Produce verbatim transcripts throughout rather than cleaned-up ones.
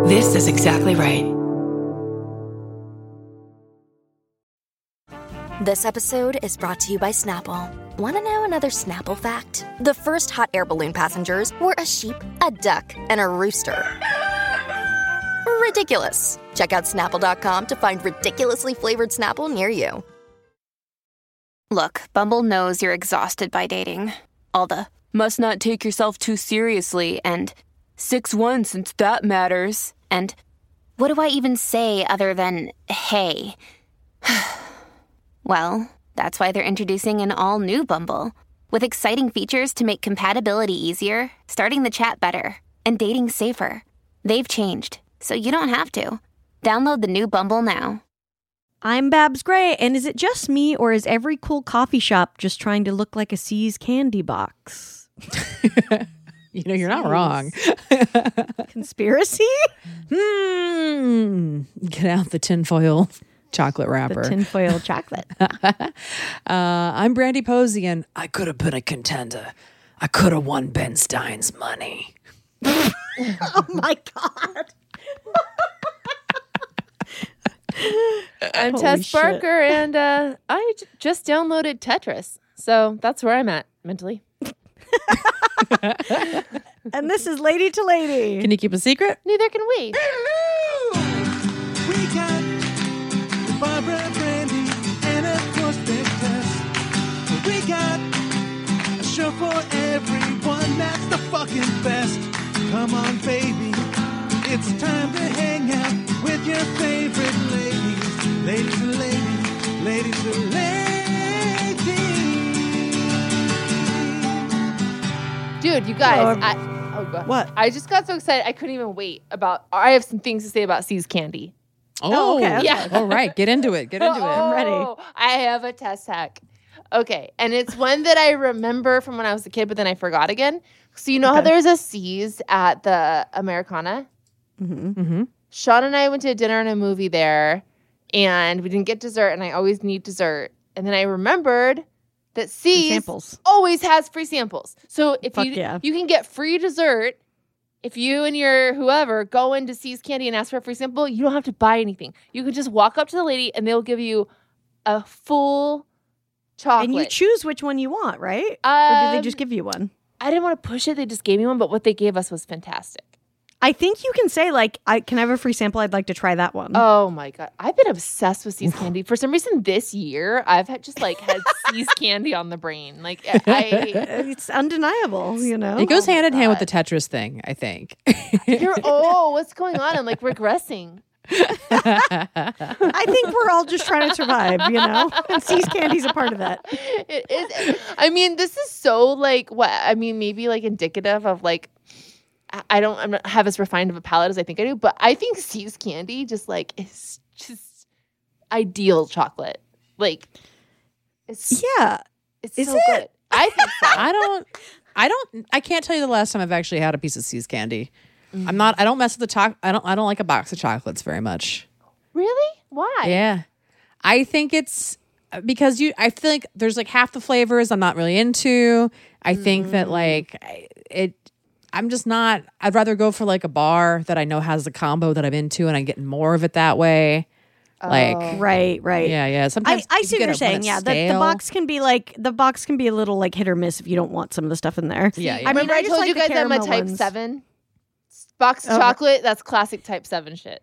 This is exactly right. This episode is brought to you by Snapple. Want to know another Snapple fact? The first hot air balloon passengers were a sheep, a duck, and a rooster. Ridiculous. Check out Snapple dot com to find ridiculously flavored Snapple near you. Look, Bumble knows you're exhausted by dating. All the must not take yourself too seriously and six one since that matters. And what do I even say other than hey? Well, that's why they're introducing an all-new Bumble with exciting features to make compatibility easier, starting the chat better, and dating safer. They've changed, so you don't have to. Download the new Bumble now. I'm Babs Gray, and is it just me, or is every cool coffee shop just trying to look like a C's candy box? You know, you're not wrong. Conspiracy? Hmm. Get out the tinfoil chocolate wrapper. The tinfoil chocolate. uh, I'm Brandy Posey, and I could have been a contender. I could have won Ben Stein's money. Oh, my God. I'm Holy Tess shit. Barker, and uh, I j- just downloaded Tetris. So that's where I'm at mentally. And this is Lady to Lady. Can you keep a secret? Neither can we. We got Barbara, Brandy, and of course Big Tess. We got a show for everyone that's the fucking best. Come on, baby, it's time to hang out with your favorite ladies. Ladies and ladies, ladies and ladies. Dude, you guys. Oh, I, oh, God. What? I just got so excited. I couldn't even wait about. I have some things to say about C's Candy. Oh, okay, okay. Yeah. All right. Get into it. Get into it. I'm ready. Oh, I have a test hack. Okay. And it's one that I remember from when I was a kid, but then I forgot again. So you know how Okay. there's a C's at the Americana? Mm-hmm. Mm-hmm. Sean and I went to dinner and a movie there, and we didn't get dessert, and I always need dessert. And then I remembered that C's samples. always has free samples. So if Fuck you yeah. you can get free dessert if you and your whoever go into C's Candy and ask for a free sample, you don't have to buy anything. You can just walk up to the lady and they'll give you a full chocolate. And you choose which one you want, right? Um, or do they just give you one? I didn't want to push it. They just gave me one, but what they gave us was fantastic. I think you can say, like, I can I have a free sample? I'd like to try that one. Oh my God. I've been obsessed with C's Candy. For some reason this year, I've had just like had C's Candy on the brain. Like I It's undeniable, you know? It goes Oh my hand in hand with God. the Tetris thing, I think. you're oh, what's going on? I'm like regressing. I think we're all just trying to survive, you know? And C's Candy's a part of that. It is I mean, this is so like what I mean, maybe like indicative of like I- I don't I'm not have as refined of a palate as I think I do, but I think C's Candy just like is just ideal chocolate. Like it's Yeah. it's Is so it? good. I think so. I don't, I don't, I can't tell you the last time I've actually had a piece of C's candy. I'm not, I don't mess with the choc. I don't, I don't like a box of chocolates very much. Really? Why? Yeah. I think it's because you, I feel like there's like half the flavors I'm not really into. I think that like I- it, I'm just not, I'd rather go for like a bar that I know has a combo that I'm into and I get more of it that way. Like, Right, right. yeah, yeah. I, Sometimes I you see what get you're it when saying. it's Yeah, the, the stale. box can be like the box can be a little like hit or miss if you don't want some of the stuff in there. Yeah, yeah. I mean, Remember I, just told like you the guys I'm a caramel type ones. seven? Box of Oh, chocolate, that's classic type seven shit.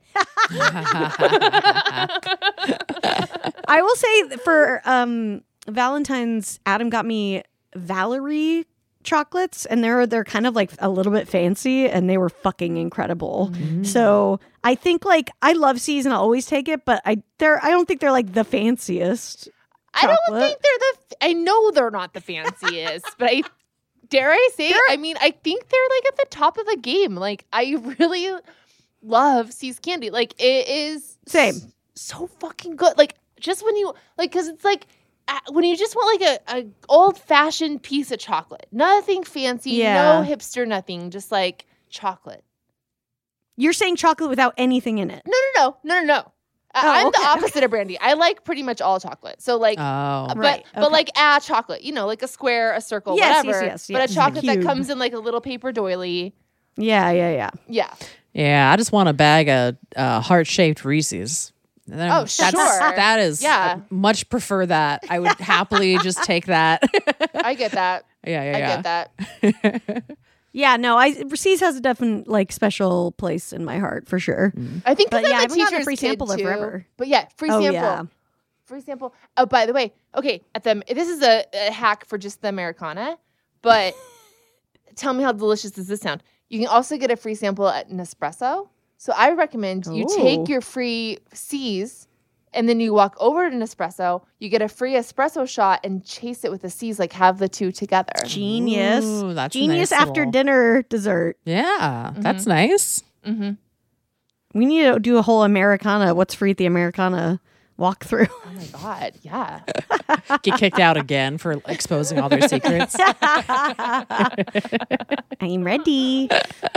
I will say for um, Valentine's, Adam got me Valerie chocolates, and they're they're kind of like a little bit fancy, and they were fucking incredible. So I think like I love C's and I'll always take it, but I they're I don't think they're like the fanciest. I don't chocolate. think they're the. I know they're not the fanciest, but I dare I say. I mean, I think they're like at the top of the game. Like I really love C's candy. Like it is Same. s- so fucking good. Like just when you like, because it's like uh, when you just want like a, a old fashioned piece of chocolate, nothing fancy, Yeah. no hipster, nothing, just like chocolate. You're saying chocolate without anything in it. No, no, no, no, no, no. I- Oh, I'm okay, the opposite of Brandy. I like pretty much all chocolate. So like. Oh, But Right, but okay. like a chocolate, you know, like a square, a circle, Yes, yes, whatever. yes, But yes. a chocolate that Cube. comes in like a little paper doily. Yeah, yeah, yeah. Yeah. Yeah, I just want a bag of uh, heart-shaped Reese's. And then Oh, that's, sure. That is, Yeah. I much prefer that. I would happily just take that. I get that. yeah, yeah, I yeah. get that. Yeah, no, I Reese's has a definite like special place in my heart for sure. I think But because yeah, I I'm a haven't gotten a teacher's free kid, sample there too. forever. But yeah, free Oh, sample. yeah. Free sample. Oh, by the way, okay, at the this is a, a hack for just the Americana, but tell me how delicious does this sound? You can also get a free sample at Nespresso. So I recommend you Ooh. take your free C's and then you walk over to Nespresso, you get a free espresso shot and chase it with the C's, like have the two together. Genius. Ooh, that's a Genius nice after little- dinner dessert. Yeah, that's nice. Mm-hmm. We need to do a whole Americana. What's free at the Americana walkthrough? Oh my God, yeah. Get kicked out again for exposing all their secrets. I'm ready.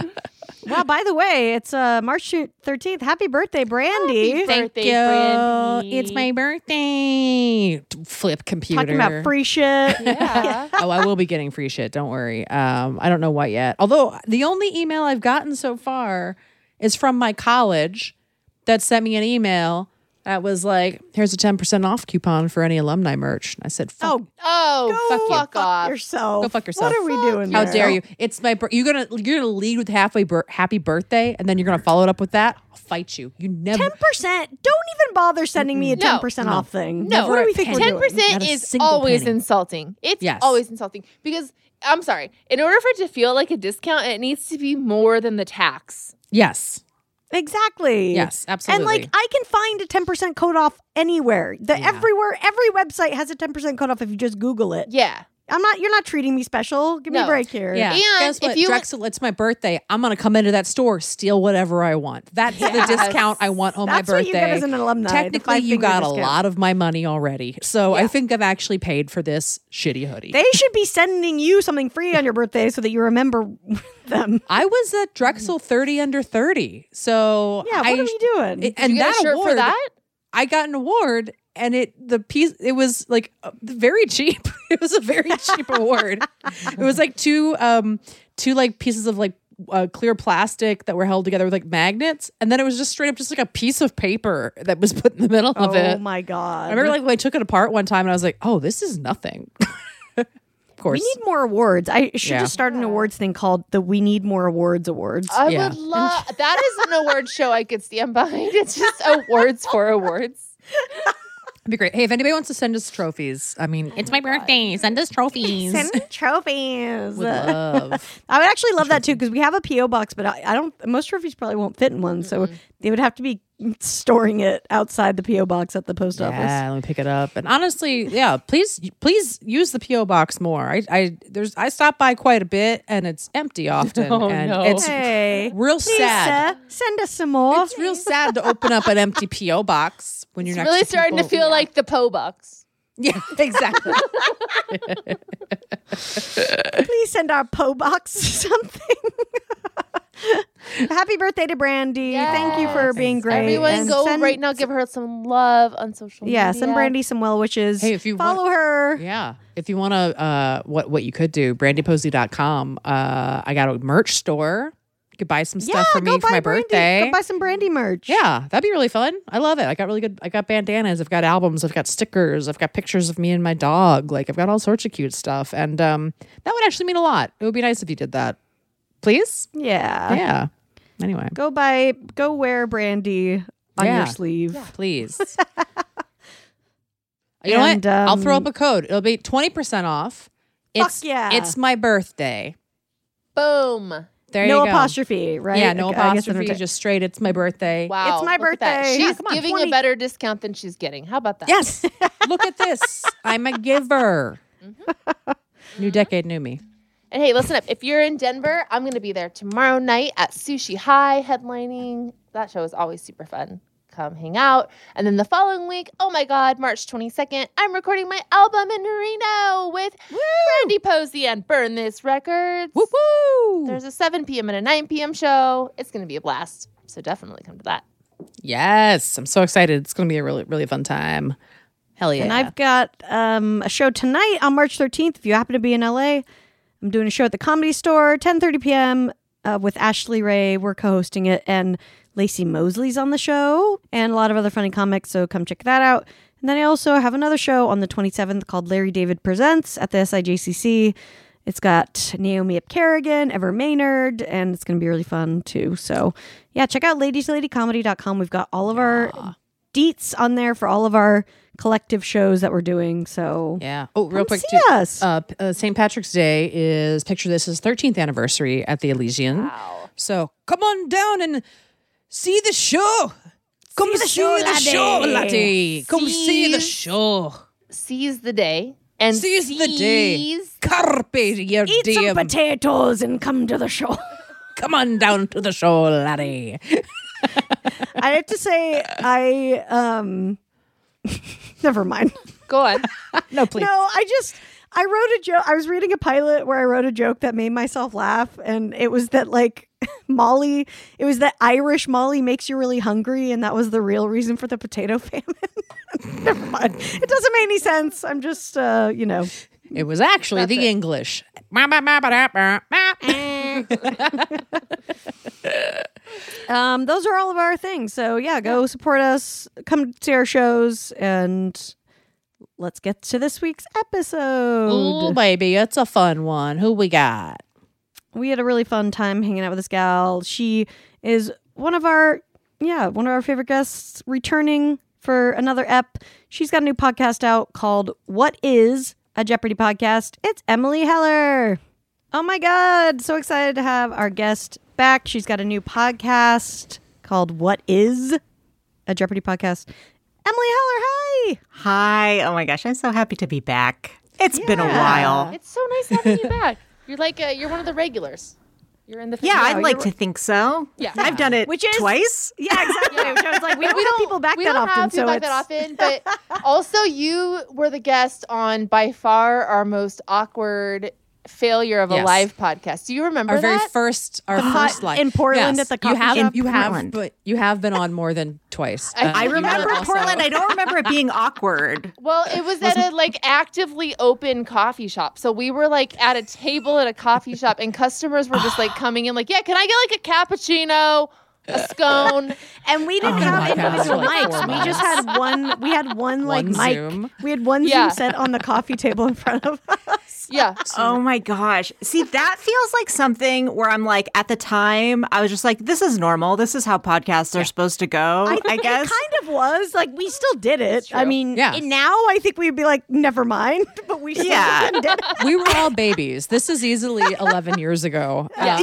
Well, by the way, it's uh, March thirteenth. Happy birthday, Brandy. Happy Thank birthday, you. Brandy. It's my birthday. Flip computer. Talking about free shit. Yeah. Oh, I will be getting free shit. Don't worry. Um, I don't know what yet. Although the only email I've gotten so far is from my college that sent me an email that was like, "Here's a ten percent off coupon for any alumni merch." And I said, "Fuck, Oh, Oh, go fuck, fuck off. yourself. Go fuck yourself. What are we doing? how there? dare you? It's my bir- you're gonna you're gonna lead with halfway bir- happy birthday, and then you're gonna follow it up with that. I'll fight you. You never." Ten percent. Don't even bother sending me a No. ten percent off thing. No, what do we think we're ten doing? percent Not a is single always penny. insulting. It's Yes. always insulting because I'm sorry. In order for it to feel like a discount, it needs to be more than the tax. Yes. Exactly. Yes, absolutely. And like, I can find a ten percent code off anywhere. The Yeah. everywhere, every website has a ten percent code off if you just Google it. Yeah. I'm not. You're not treating me special. Give me a No. break here. Yeah. And Guess if what? you- Drexel, it's my birthday. I'm going to come into that store, steal whatever I want. That's Yes. the discount I want on That's my what birthday. you get as an alumni. the Technically, you five-finger got a discount. lot of my money already. So I Yeah. think I've actually paid for this shitty hoodie. They should be sending you something free on your birthday so that you remember them. I was at Drexel thirty under thirty. So Yeah. What I, are we doing? it- Did and you get that a shirt award, for that? I got an award, and it the piece it was like uh, very cheap. It was a very cheap award. It was like two um two like pieces of like uh, clear plastic that were held together with like magnets, and then it was just straight up just like a piece of paper that was put in the middle of oh it. my god. I remember like when I took it apart one time, and I was like, "Oh, this is nothing." Of course, we need more awards. I should Yeah. just start an awards thing called the We Need More Awards Awards. I Yeah. would love that is an award show I could stand behind. It's just awards for awards. it'd be great. Hey, if anybody wants to send us trophies, I mean, it's my birthday. Send us trophies. Send me trophies. Would love. I would actually love that too because we have a P O box, but I, I don't. Most trophies probably won't fit in one, so they would have to be storing it outside the P O box at the post office. Yeah, let me pick it up. And honestly, yeah, please, please use the P O box more. I, I, there's, I stop by quite a bit, and it's empty often, Oh, and no. it's Hey, real please, sad. sir, send us some more. It's real sad to open up an empty P O box when you're It's next really to starting to people. feel like the Poe box. Yeah, exactly. Please send our P O box something. Happy birthday to Brandy. Thank you for Yes. being great. Everyone And go send- right now, give her some love on social Yeah, media. send Brandy some well wishes. Hey, if you follow want- her. Yeah. If you want to, uh, what what you could do, brandy posey dot com. Uh, I got a merch store. You could buy some Yeah, stuff for go me for buy my Brandy. birthday. Go buy some Brandy merch. Yeah, that'd be really fun. I love it. I got really good. I got bandanas. I've got albums. I've got stickers. I've got pictures of me and my dog. Like I've got all sorts of cute stuff, and um, that would actually mean a lot. It would be nice if you did that, please. Yeah. Yeah. Anyway, Go buy, go wear Brandy on Yeah. your sleeve. please. You know And, what? I'll throw um, up a code. It'll be twenty percent off. Fuck It's yeah. It's my birthday. Boom. There no you go. apostrophe, right? Yeah, no I guess that's apostrophe. what- Just straight. It's my birthday. Wow. It's my look at that. birthday. She's Yeah, come on, giving twenty a better discount than she's getting. How about that? Yes. Look at this. I'm a giver. Mm-hmm. New decade, new me. And hey, listen up. If you're in Denver, I'm going to be there tomorrow night at Sushi High headlining. That show is always super fun. Come hang out. And then the following week, oh my God, March twenty-second, I'm recording my album in Reno with Brandy Posey and Burn This Records. Woo woo. There's a seven p.m. and a nine p.m. show. It's going to be a blast. So definitely come to that. Yes, I'm so excited. It's going to be a really, really fun time. Hell yeah. And I've got um, a show tonight on March thirteenth. If you happen to be in L A, I'm doing a show at the Comedy Store, ten thirty p.m. uh, with Ashley Ray. We're co-hosting it, and Lacey Mosley's on the show, and a lot of other funny comics, so come check that out. And then I also have another show on the twenty-seventh called Larry David Presents at the S I J C C. It's got Naomi Epkerrigan, Ever Maynard, and it's going to be really fun too. So yeah, check out ladies lady comedy dot com. We've got all of our deets on there for all of our collective shows that we're doing. So Yeah. Oh, real come quick, see too. us. Uh, p- uh, Saint Patrick's Day is, picture this, is thirteenth anniversary at the Elysian. Wow. So come on down and see the show. Come see the show, the show, laddie. Come see the Seize- show. Seize the day and Seize the day. seize- Carpe your Eat some diem. potatoes and come to the show. Come on down to the show, laddie. I have to say, I um, never mind. Go on. No, please. No, I just I wrote a joke. I was reading a pilot where I wrote a joke that made myself laugh, and it was that like Molly, it was that Irish Molly makes you really hungry, and that was the real reason for the potato famine. Never mind. It doesn't make any sense. I'm just, uh, you know. It was actually That's the it. English. Um, those are all of our things. So yeah, go support us, come to our shows, and let's get to this week's episode. Oh, baby, it's a fun one. Who we got? We had a really fun time hanging out with this gal. She is one of our, yeah, one of our favorite guests, returning for another ep. She's got a new podcast out called What Is a Jeopardy Podcast. It's Emily Heller. Oh my God. So excited to have our guest back. She's got a new podcast called What Is a Jeopardy Podcast. Emily Heller, hi. Hi. Oh my gosh, I'm so happy to be back. It's been a Yeah. while. It's so nice having you back. You're like uh, you're one of the regulars. You're in the Yeah, I'd you're- like to think so. Yeah. I've done it Which is- twice. Yeah, exactly. Which I was like, we don't we have don't people back we that don't often. have people so back that it's- often, but also you were the guest on by far our most awkward failure of a Yes. live podcast. Do you remember Our very that? first, our The first hot- live in Portland at the you coffee have, shop? You In have, Portland. but you have been on more than twice. I- Uh, I I you were remember also- Portland. I don't remember it being awkward. Well, it was at a like actively open coffee shop. So we were like at a table at a coffee shop and customers were just like coming in like, yeah, can I get like a cappuccino, a scone? And we didn't Oh have my God, individual for like mics. four We just months. had one. We had one like One mic. Zoom. We had one Yeah. Zoom set on the coffee table in front of us. Yeah. Oh my gosh. See, that feels like something where I'm like, at the time, I was just like, this is normal. This is how podcasts are supposed to go, I, think guess. it kind of was like we still did it. I true. mean, Yeah. and now I think we'd be like, never mind. But we still Yeah. did it. We were all babiys. This is easily eleven years ago. Yeah.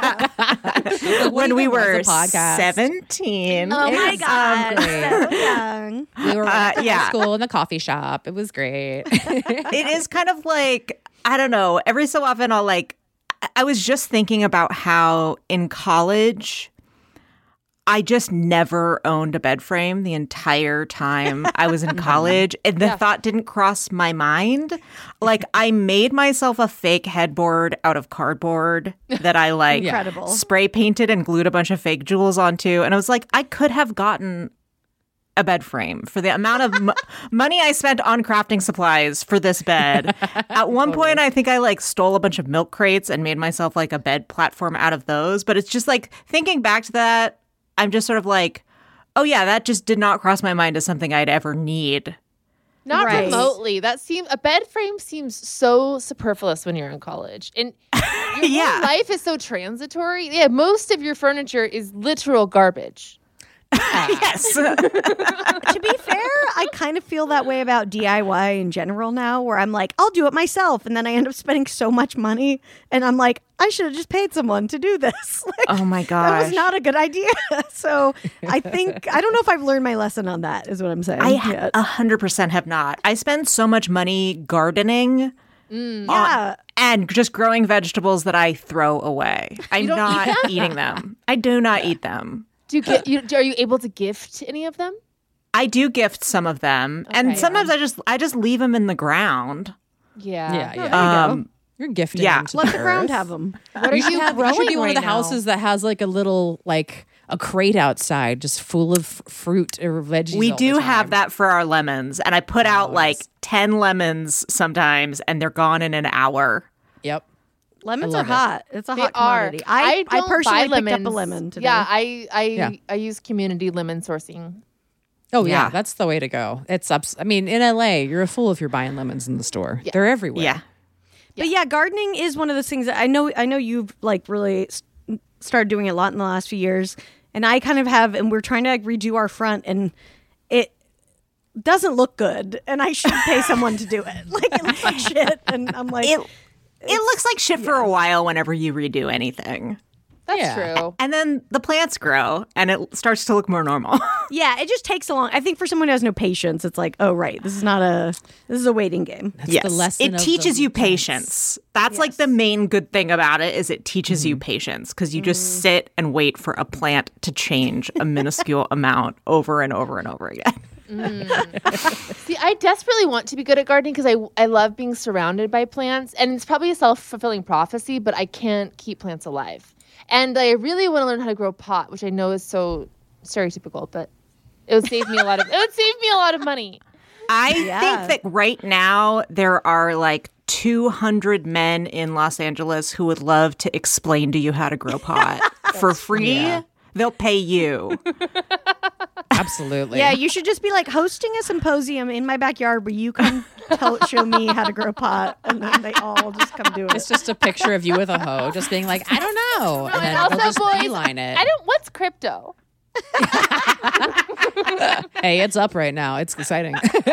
Uh, when we even was were a podcast. seventeen. Oh my Exactly. God, so young. We were Uh, at yeah. school in the coffee shop. It was great. It is kind of like, I don't know, every so often I'll like, I- I was just thinking about how in college, I just never owned a bed frame the entire time I was in college. And the Yeah. thought didn't cross my mind. Like, I made myself a fake headboard out of cardboard that I like Incredible. spray painted and glued a bunch of fake jewels onto. And I was like, I could have gotten a bed frame for the amount of m- money I spent on crafting supplies for this bed. At one point, I think I like stole a bunch of milk crates and made myself like a bed platform out of those. But it's just like thinking back to that, I'm just sort of like, oh yeah, that just did not cross my mind as something I'd ever need. Not Right. remotely. That seems a bed frame seems so superfluous when you're in college. And your Yeah. whole life is so transitory. Yeah, most of your furniture is literal garbage. Yes. To be fair, I kind of feel that way about D I Y in general now, where I'm like, I'll do it myself. And then I end up spending so much money. And I'm like, I should have just paid someone to do this. Like, Oh my that gosh. was not a good idea. So I think, I don't know if I've learned my lesson on that, is what I'm saying. I Yeah. a hundred percent have not. I spend so much money gardening. Yeah. And just growing vegetables that I throw away. I'm don't eat not eating them. I do not eat them. Do you get you are you able to gift any of them? I do gift some of them, Okay. and sometimes I just I just leave them in the ground. Yeah. Yeah, Oh, yeah. there you go. Um, You're gifting yeah. them to Let the the ground earth. have them. What are You should, you have, you growing should be one right of the now? houses that has like a little like a crate outside just full of f- fruit or veggies. we all do the have time. that for our lemons, and I put out Oh, like nice. ten lemons sometimes, and they're gone in an hour. Yep. Lemons I are love it. hot. It's a They hot are. commodity. I, I, don't personally buy picked lemons. up a lemon today. Yeah, I I Yeah. I use community lemon sourcing. Oh yeah. Yeah. That's the way to go. It's ups. I mean, in L A, you're a fool if you're buying lemons in the store. They're everywhere. Yeah. But yeah, gardening is one of those things that I know. I know you've like really s- started doing it a lot in the last few years, and I kind of have. And we're trying to like, redo our front, and it doesn't look good. And I should pay someone to do it. Like it looks like shit, and I'm like, It it looks like shit for a while whenever you redo anything. That's Yeah. true. And then the plants grow and it starts to look more normal. yeah, it just takes a long. I think for someone who has no patience, it's like, oh right, this is not a this is a waiting game. That's yes. the lesson. It of teaches the you plants. patience. That's like the main good thing about it is it teaches you patience because you just sit and wait for a plant to change a minuscule amount over and over and over again. See, I desperately want to be good at gardening because I I love being surrounded by plants, and it's probably a self fulfilling prophecy. But I can't keep plants alive, and I really want to learn how to grow pot, which I know is so stereotypical, but it would save me a lot of it would save me a lot of money. I Yeah. think that right now there are like two hundred men in Los Angeles who would love to explain to you how to grow pot for free. Yeah. They'll pay you. Absolutely. Yeah, you should just be like hosting a symposium in my backyard where you come tell, show me how to grow pot, and then they all just come do it. It's just a picture of you with a hoe, just being like, I don't know, and then Also, they'll just boys, beeline it. I don't. What's crypto? Hey, it's up right now. It's exciting.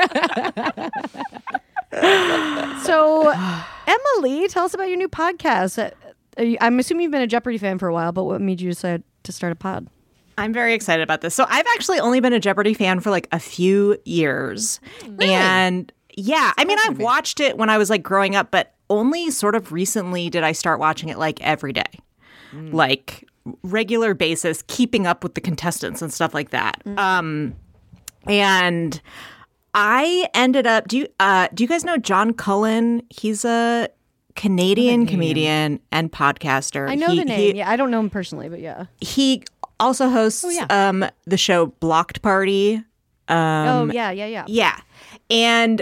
So, Emily, tell us about your new podcast. Uh, are you- I'm assuming you've been a Jeopardy fan for a while, but what made you decide to start a pod? I'm very excited about this. So I've actually only been a Jeopardy fan for like a few years. And yeah, I mean, I've watched it when I was like growing up, but only sort of recently did I start watching it like every day. Like regular basis, keeping up with the contestants and stuff like that. Um, and I ended up. Do you uh, do you guys know John Cullen? He's a Canadian comedian and podcaster. I know He- the name. he- yeah, I don't know him personally, but yeah. he also hosts um, the show Blocked Party. oh, yeah, yeah, yeah. Yeah. And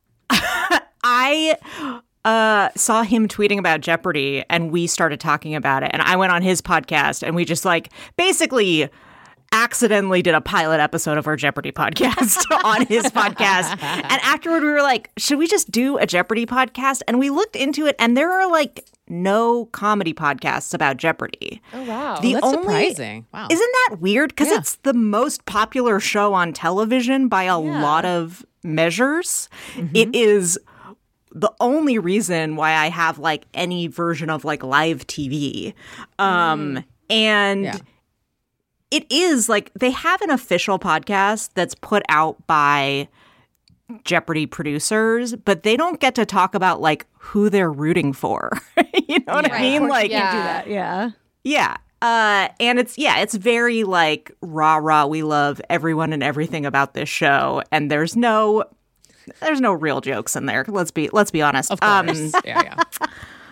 I uh, saw him tweeting about Jeopardy and we started talking about it. And I went on his podcast and we just like basically accidentally did a pilot episode of our Jeopardy podcast on his podcast. And afterward we were like, should we just do a Jeopardy podcast? And we looked into it and there are like no comedy podcasts about Jeopardy. Oh wow. The That's only- surprising. Wow. Isn't that weird? Because Yeah. it's the most popular show on television by a lot of measures. It is the only reason why I have like any version of like live T V. Um, And Yeah. it is like they have an official podcast that's put out by Jeopardy producers, but they don't get to talk about like who they're rooting for. You know what I mean? Like, yeah. Do that, yeah. yeah. Uh, and it's, yeah, it's very like rah rah. We love everyone and everything about this show. And there's no, there's no real jokes in there. Let's be, let's be honest. Of course. yeah, yeah.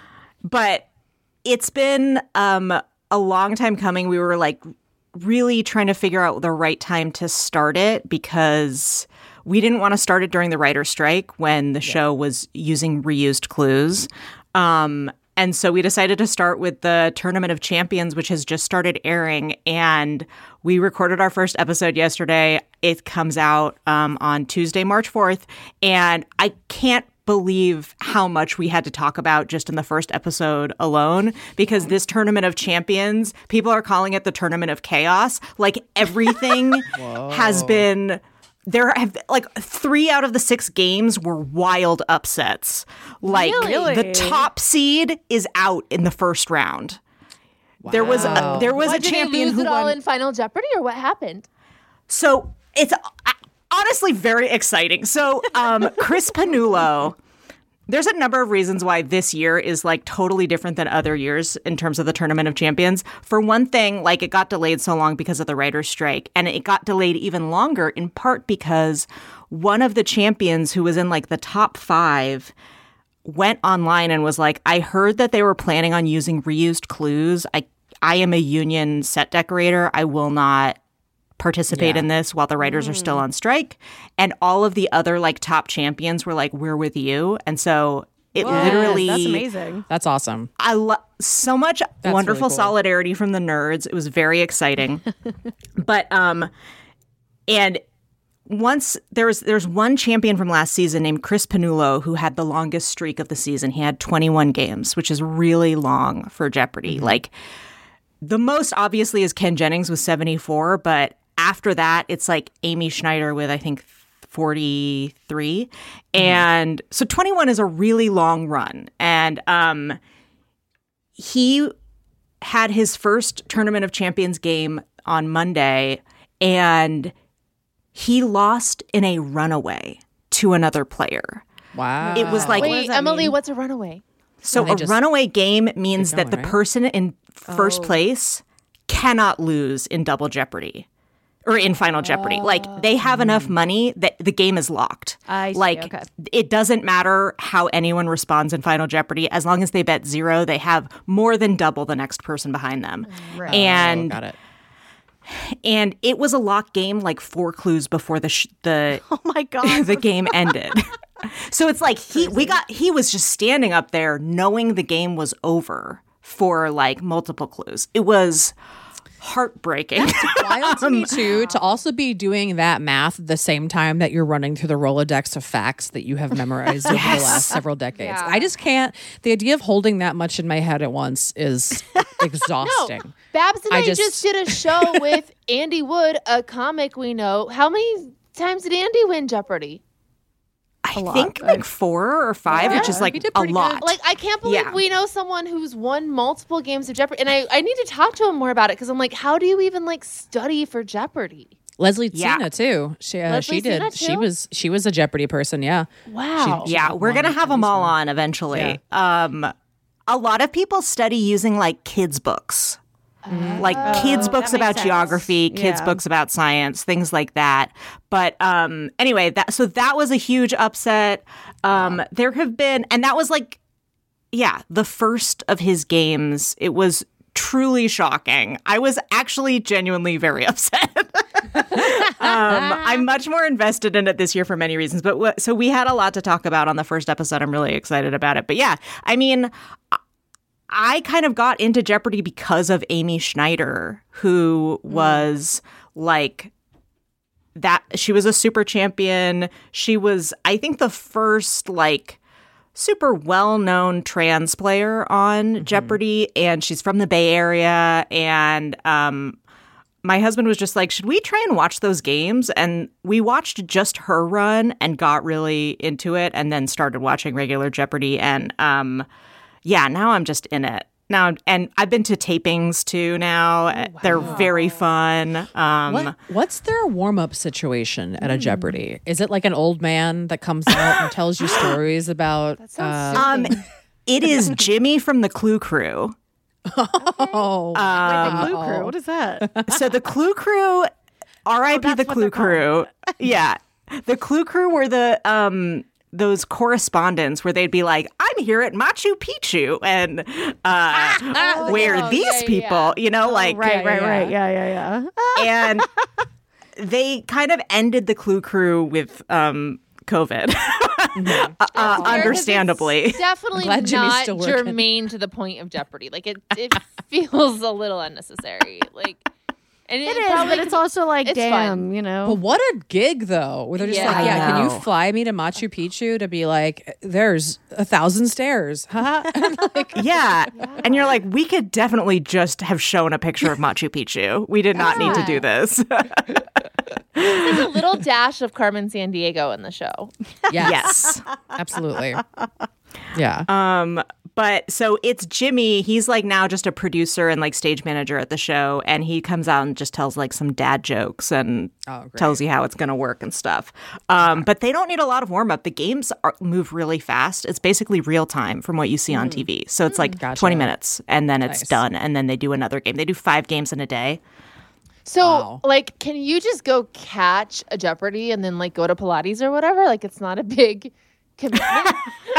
But it's been um, a long time coming. We were like really trying to figure out the right time to start it because we didn't want to start it during the writer's strike when the show was using reused clues. Um, and so we decided to start with the Tournament of Champions, which has just started airing. And we recorded our first episode yesterday. It comes out um, on Tuesday, March fourth. And I can't believe how much we had to talk about just in the first episode alone, because this Tournament of Champions, people are calling it the Tournament of Chaos. Like everything has been, there have like three out of the six games were wild upsets. Like Really? the top seed is out in the first round. There was a, there was Why a did champion they lose who it all won. in Final Jeopardy, or what happened? So it's uh, honestly very exciting. So um, Chris Panullo, there's a number of reasons why this year is like totally different than other years in terms of the Tournament of Champions. For one thing, like it got delayed so long because of the writer's strike, and it got delayed even longer in part because one of the champions who was in like the top five went online and was like, I heard that they were planning on using reused clues. I I am a union set decorator. I will not participate in this while the writers are still on strike. And all of the other like top champions were like, we're with you. And so It What? literally That's amazing. That's awesome. I love so much really wonderful cool. solidarity from the nerds. It was very exciting. but um and once there was there's one champion from last season named Chris Panullo who had the longest streak of the season. He had twenty-one games, which is really long for Jeopardy. Mm-hmm. Like the most obviously is Ken Jennings with seventy-four, but after that it's like Amy Schneider with I think forty-three. Mm-hmm. And so twenty-one is a really long run. And um he had his first Tournament of Champions game on Monday, and he lost in a runaway to another player. Wow. It was like Wait, Emily, what's a runaway? so They a just runaway game means keep that going, the right? person in first Oh. place cannot lose in Double Jeopardy or in Final Jeopardy. Like they have enough money that the game is locked. I see, like okay. it doesn't matter how anyone responds in Final Jeopardy. As long as they bet zero, they have more than double the next person behind them. Right. And Oh, got it. and it was a lock game like four clues before the sh- the Oh my god. the game ended. So it's like he we got he was just standing up there knowing the game was over for like multiple clues. It was heartbreaking. Wild to me too to also be doing that math at the same time that you're running through the Rolodex of facts that you have memorized over the last several decades. Yeah. I just can't. The idea of holding that much in my head at once is exhausting. Babs and I I, just, just- did a show with Andy Wood, a comic we know. How many times did Andy win Jeopardy? I lot. think like four or five, which is Yeah, like he did a pretty good. lot. Like, I can't believe Yeah. we know someone who's won multiple games of Jeopardy. And I, I need to talk to him more about it because I'm like, how do you even like study for Jeopardy? Leslie Yeah. Tina too. She uh, Leslie she did. Tina, She too? was she was a Jeopardy person. Yeah. Wow. She- yeah, we're gonna have them all on eventually. Um, a lot of people study using like kids' books. Like kids' books makes about sense. geography, kids' Yeah. books about science, things like that. But um, anyway, that so that was a huge upset. Um, there have been, and that was like, yeah, the first of his games. It was truly shocking. I was actually genuinely very upset. um, I'm much more invested in it this year for many reasons. But w- so we had a lot to talk about on the first episode. I'm really excited about it. But yeah, I mean, I kind of got into Jeopardy because of Amy Schneider, who was like that. She was a super champion. She was, I think, the first like super well-known trans player on Jeopardy, and she's from the Bay Area. And um, my husband was just like, should we try and watch those games? And we watched just her run and got really into it, and then started watching regular Jeopardy. And um, yeah, now I'm just in it. Now, and I've been to tapings too now. They're very fun. Um, What what's their warm up situation at a Jeopardy? Is it like an old man that comes out and tells you stories about? sounds uh, um, it is Jimmy from the Clue Crew. oh, Wait, the Clue Crew. What is that? So the Clue Crew, R I P that's the what Clue they're Crew. Yeah. The Clue Crew were the um those correspondents where they'd be like, I'm here at Machu Picchu and uh where oh, these yeah, yeah, people, yeah. you know, like right, right, right. Yeah, yeah, yeah. and they kind of ended the Clue Crew with um COVID. uh, uh, understandably. It's definitely glad Jimmy's not still working. germane to the point of Jeopardy. Like it, it feels a little unnecessary. Like, and it, It is, probably but it's also like, it's damn, fun. you know. but what a gig though! Where they're just Yeah. like, I yeah, can you know. fly me to Machu Picchu to be like, there's a thousand stairs, huh? like, Yeah. And you're like, we could definitely just have shown a picture of Machu Picchu. We did not need to do this. There's a little dash of Carmen San Diego in the show. yes, Yes. absolutely. Yeah. Um, but so it's Jimmy. He's like now just a producer and like stage manager at the show. And he comes out and just tells like some dad jokes and Oh, great. tells you how it's going to work and stuff. Um, but they don't need a lot of warm up. The games are, move really fast. It's basically real time from what you see on T V. So it's like Gotcha. twenty minutes and then it's Nice. done. And then they do another game. They do five games in a day. So, Wow. like, can you just go catch a Jeopardy and then like go to Pilates or whatever? Like, it's not a big commitment.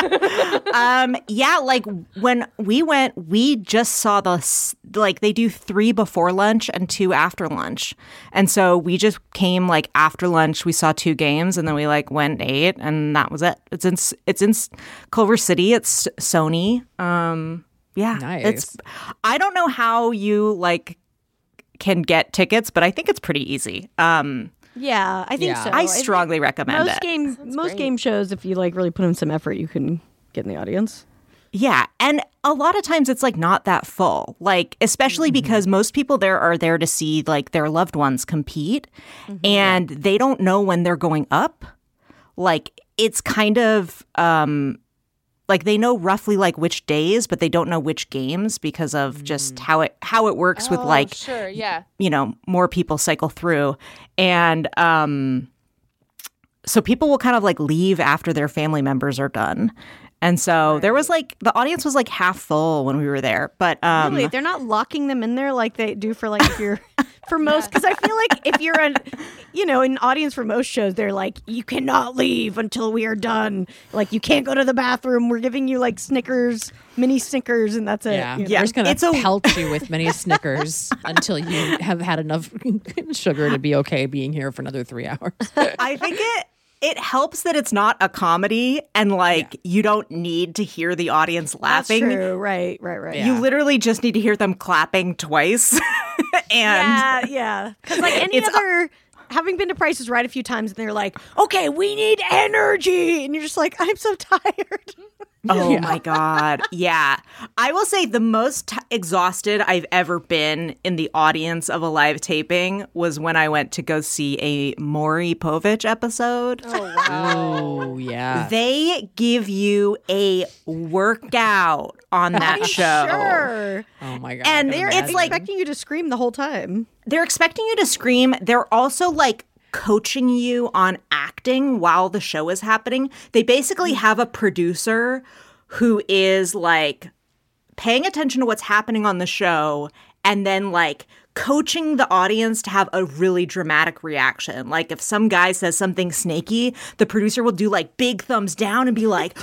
um, yeah, like when we went, we just saw the like they do three before lunch and two after lunch, and so we just came like after lunch. We saw two games, and then we like went and ate, and that was it. It's in it's in Culver City. It's Sony. Um, yeah, Nice. It's I don't know how you like can get tickets, but I think it's pretty easy. Um, Yeah, I think Yeah. so. I strongly recommend most it. game most great. game shows, if you like really put in some effort, you can get in the audience. Yeah. And a lot of times it's like not that full, like, especially because most people there are there to see like their loved ones compete and they don't know when they're going up. Like, it's kind of um, like they know roughly like which days, but they don't know which games because of just how it how it works with Oh, like, sure, yeah. you know, more people cycle through. And um, so people will kind of like leave after their family members are done. And so there was like the audience was like half full when we were there, but um, Really, they're not locking them in there like they do for like if you're for most. Because I feel like if you're an, you know, an audience for most shows, they're like, you cannot leave until we are done. Like you can't go to the bathroom. We're giving you like Snickers, mini Snickers, and that's it. Yeah, you know? Yeah, they're just gonna it's a- pelt you with many Snickers until you have had enough sugar to be okay being here for another three hours. I think it it helps that it's not a comedy and like you don't need to hear the audience That's laughing. true. Right, right, right. Yeah. You literally just need to hear them clapping twice. and Yeah, yeah. Because like any It's- other, having been to Price is Right a few times, and they're like, "Okay, we need energy," and you're just like, "I'm so tired." oh my God. Yeah. I will say the most t- exhausted I've ever been in the audience of a live taping was when I went to go see a Maury Povich episode. Oh, wow. Oh yeah. They give you a workout on that show. Sure. Oh my god. And I can they're- it's imagine. like- Expecting you to scream the whole time. They're expecting you to scream. They're also like coaching you on acting while the show is happening. They basically have a producer who is like paying attention to what's happening on the show and then like coaching the audience to have a really dramatic reaction. Like if some guy says something snaky, the producer will do like big thumbs down and be like,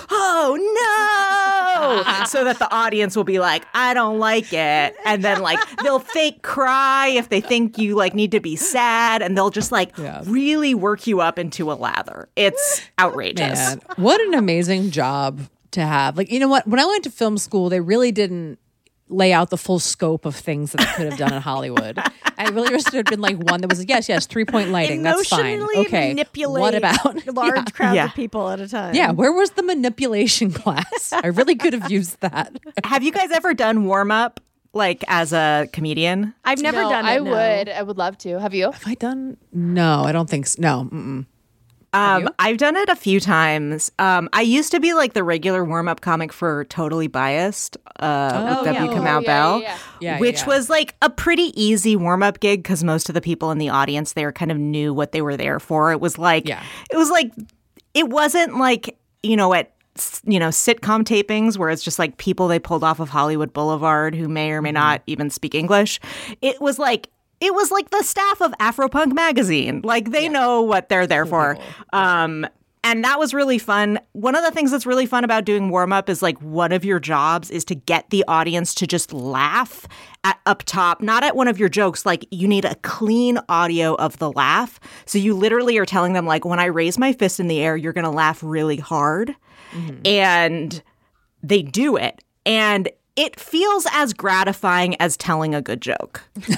oh no, so that the audience will be like, I don't like it. And then like they'll fake cry if they think you like need to be sad, and they'll just like Yeah. really work you up into a lather. It's outrageous. Man, what an amazing job to have. Like, you know what? When I went to film school, they really didn't lay out the full scope of things that they could have done in Hollywood. I really wish there had been like one that was like, yes, yes, three point lighting. That's fine. Emotionally Okay. manipulate What about large yeah. crowds Yeah. of people at a time. Yeah, where was the manipulation class? I really could have used that. Have you guys ever done warm up like as a comedian? I've never No, done it. I no. would. I would love to. Have you? Have I done? No, I don't think so. No. Mm-mm. Um, I've done it a few times. Um, I used to be like the regular warm up comic for Totally Biased uh, with yeah. W. Oh, Kamau yeah, Bell, yeah, yeah. Yeah, which yeah. was like a pretty easy warm up gig because most of the people in the audience there kind of knew what they were there for. It was like, Yeah. it was like, it wasn't like, you know, at you know sitcom tapings where it's just like people they pulled off of Hollywood Boulevard who may or may not even speak English. It was like. It was like the staff of Afropunk magazine. Like they know what they're there for. Um, and that was really fun. One of the things that's really fun about doing warm up is like one of your jobs is to get the audience to just laugh at, up top, not at one of your jokes. Like you need a clean audio of the laugh. So you literally are telling them like, when I raise my fist in the air, you're going to laugh really hard. And they do it. And it feels as gratifying as telling a good joke. Oh,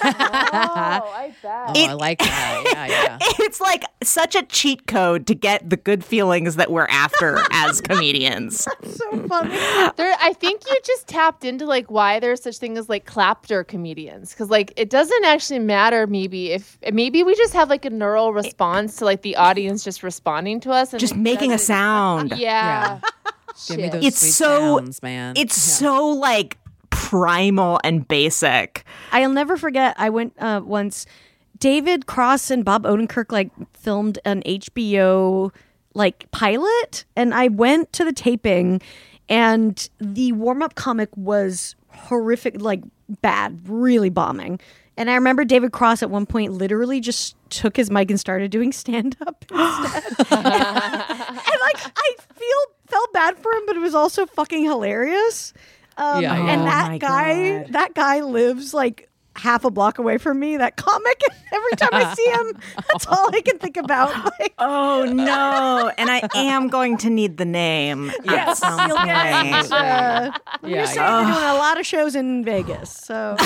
I bet. Oh, I like that. Yeah, yeah. It's like such a cheat code to get the good feelings that we're after as comedians. So funny. There, I think you just tapped into like why there's such thing as like clapter comedians, because like it doesn't actually matter maybe if maybe we just have like a neural response to like the audience just responding to us and Just it making a doesn't- sound. Yeah. Give me Shit. those It's sweet so- sounds, man. It's so like primal and basic. I'll never forget. I went uh, once. David Cross and Bob Odenkirk like filmed an H B O like pilot, and I went to the taping, and the warm up comic was horrific, like bad, really bombing. And I remember David Cross at one point literally just took his mic and started doing stand up instead. and like I feel felt bad for him, but it was also fucking hilarious. Um, Yeah, yeah. And Oh that my guy, God. that guy lives like half a block away from me. That comic. Every time I see him, that's all I can think about. Like, Oh no! And I am going going to need the name. Yes. At some you'll get it. point. Uh, I'm Yeah, just saying yeah. we're doing a lot of shows in Vegas. So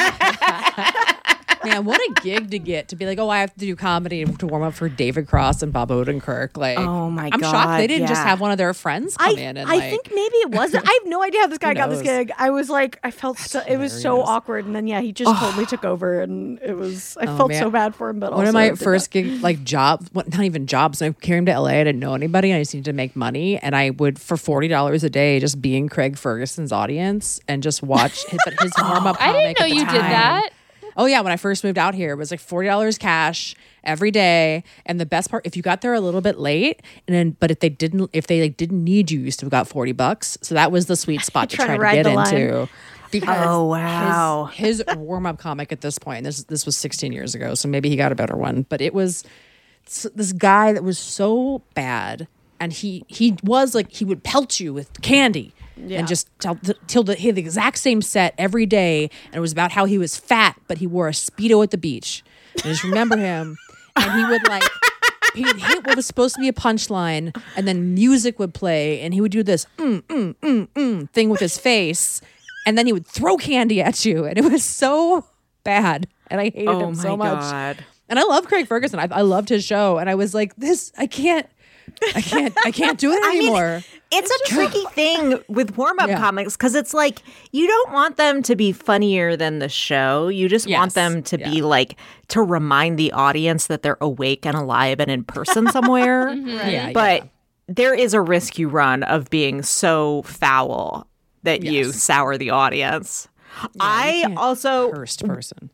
Man, what a gig to get to be like, oh, I have to do comedy to warm up for David Cross and Bob Odenkirk. Like, Oh, my I'm shocked God, they didn't just yeah. have one of their friends come I, in. And I like, think maybe it wasn't. I have no idea how this guy got this knows? gig. I was like, I felt so, it was so hilarious. awkward, and then yeah, he just totally took over, and it was. I Oh, felt man. so bad for him, but one also of my did first not- gig, like jobs, what, not even jobs. When I came to L A, I didn't know anybody. I just needed to make money, and I would for forty dollars a day just be in Craig Ferguson's audience and just watch his, but his warm up. I didn't know you did that. Oh yeah, when I first moved out here, it was like forty dollars cash every day. And the best part, if you got there a little bit late, and then but if they didn't, if they like didn't need you, you still got forty bucks. So that was the sweet spot to Trying try to to, ride get the line. into. Because Oh wow! his, his warm up comic at this point, this this was sixteen years ago, so maybe he got a better one. But it was s- this guy that was so bad, and he he was like he would pelt you with candy. And just tell till the, he had the exact same set every day, and it was about how he was fat, but he wore a Speedo at the beach. And I just remember him, and he would like he'd hit what was supposed to be a punchline, and then music would play, and he would do this mm mm mm mm thing with his face, and then he would throw candy at you, and it was so bad, and I hated Oh him my so much. God! And I love Craig Ferguson. I, I loved his show, and I was like, this I can't, I can't, I can't do it I mean, anymore. It's a tricky thing with warm up Yeah. comics because it's like you don't want them to be funnier than the show. You just want Yes. them to be Yeah. like to remind the audience that they're awake and alive and in person somewhere. Yeah, But there is a risk you run of being so foul that you Yes. sour the audience. I can't also Cursed person.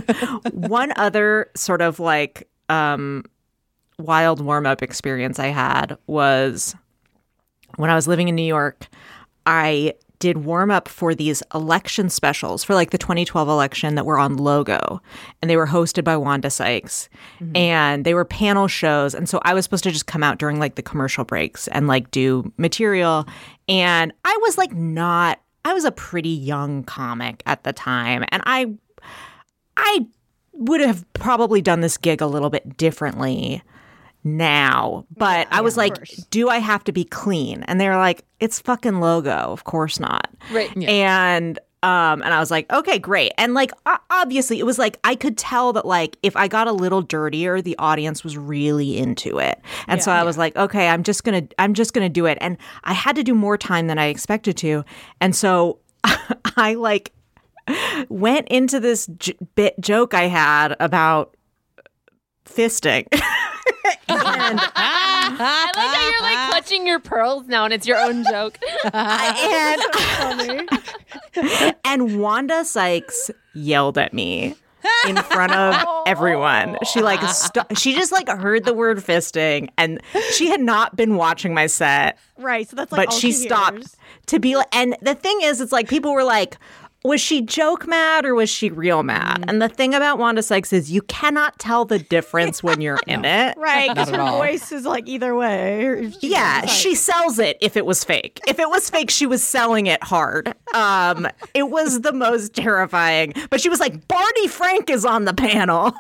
one other sort of like um, wild warm up experience I had was when I was living in New York. I did warm up for these election specials for like the twenty twelve election that were on Logo, and they were hosted by Wanda Sykes, and they were panel shows. And so I was supposed to just come out during like the commercial breaks and like do material. And I was like not, I was a pretty young comic at the time, and I, I would have probably done this gig a little bit differently now, but I was like, course. do I have to be clean? And they're like, it's fucking Logo. Of course not. Right. And um and I was like, okay, great. And like o- obviously it was like I could tell that like if I got a little dirtier, the audience was really into it. And so I was like, okay, I'm just going to I'm just going to do it. And I had to do more time than I expected to. And so I like went into this j- bit joke I had about fisting. And I like how you're like clutching your pearls now, and it's your own joke. and, and Wanda Sykes yelled at me in front of everyone. She like st- she just like heard the word fisting, and she had not been watching my set, right. So that's like but all she she stopped hears. to be like. And the thing is, it's like people were like, was she joke mad or was she real mad? And the thing about Wanda Sykes is you cannot tell the difference when you're in it. Right, because Not at her all. voice is like either way. Or she- Yeah, like- she sells it if it was fake. If it was fake, she was selling it hard. Um, it was the most terrifying. But she was like, Barney Frank is on the panel.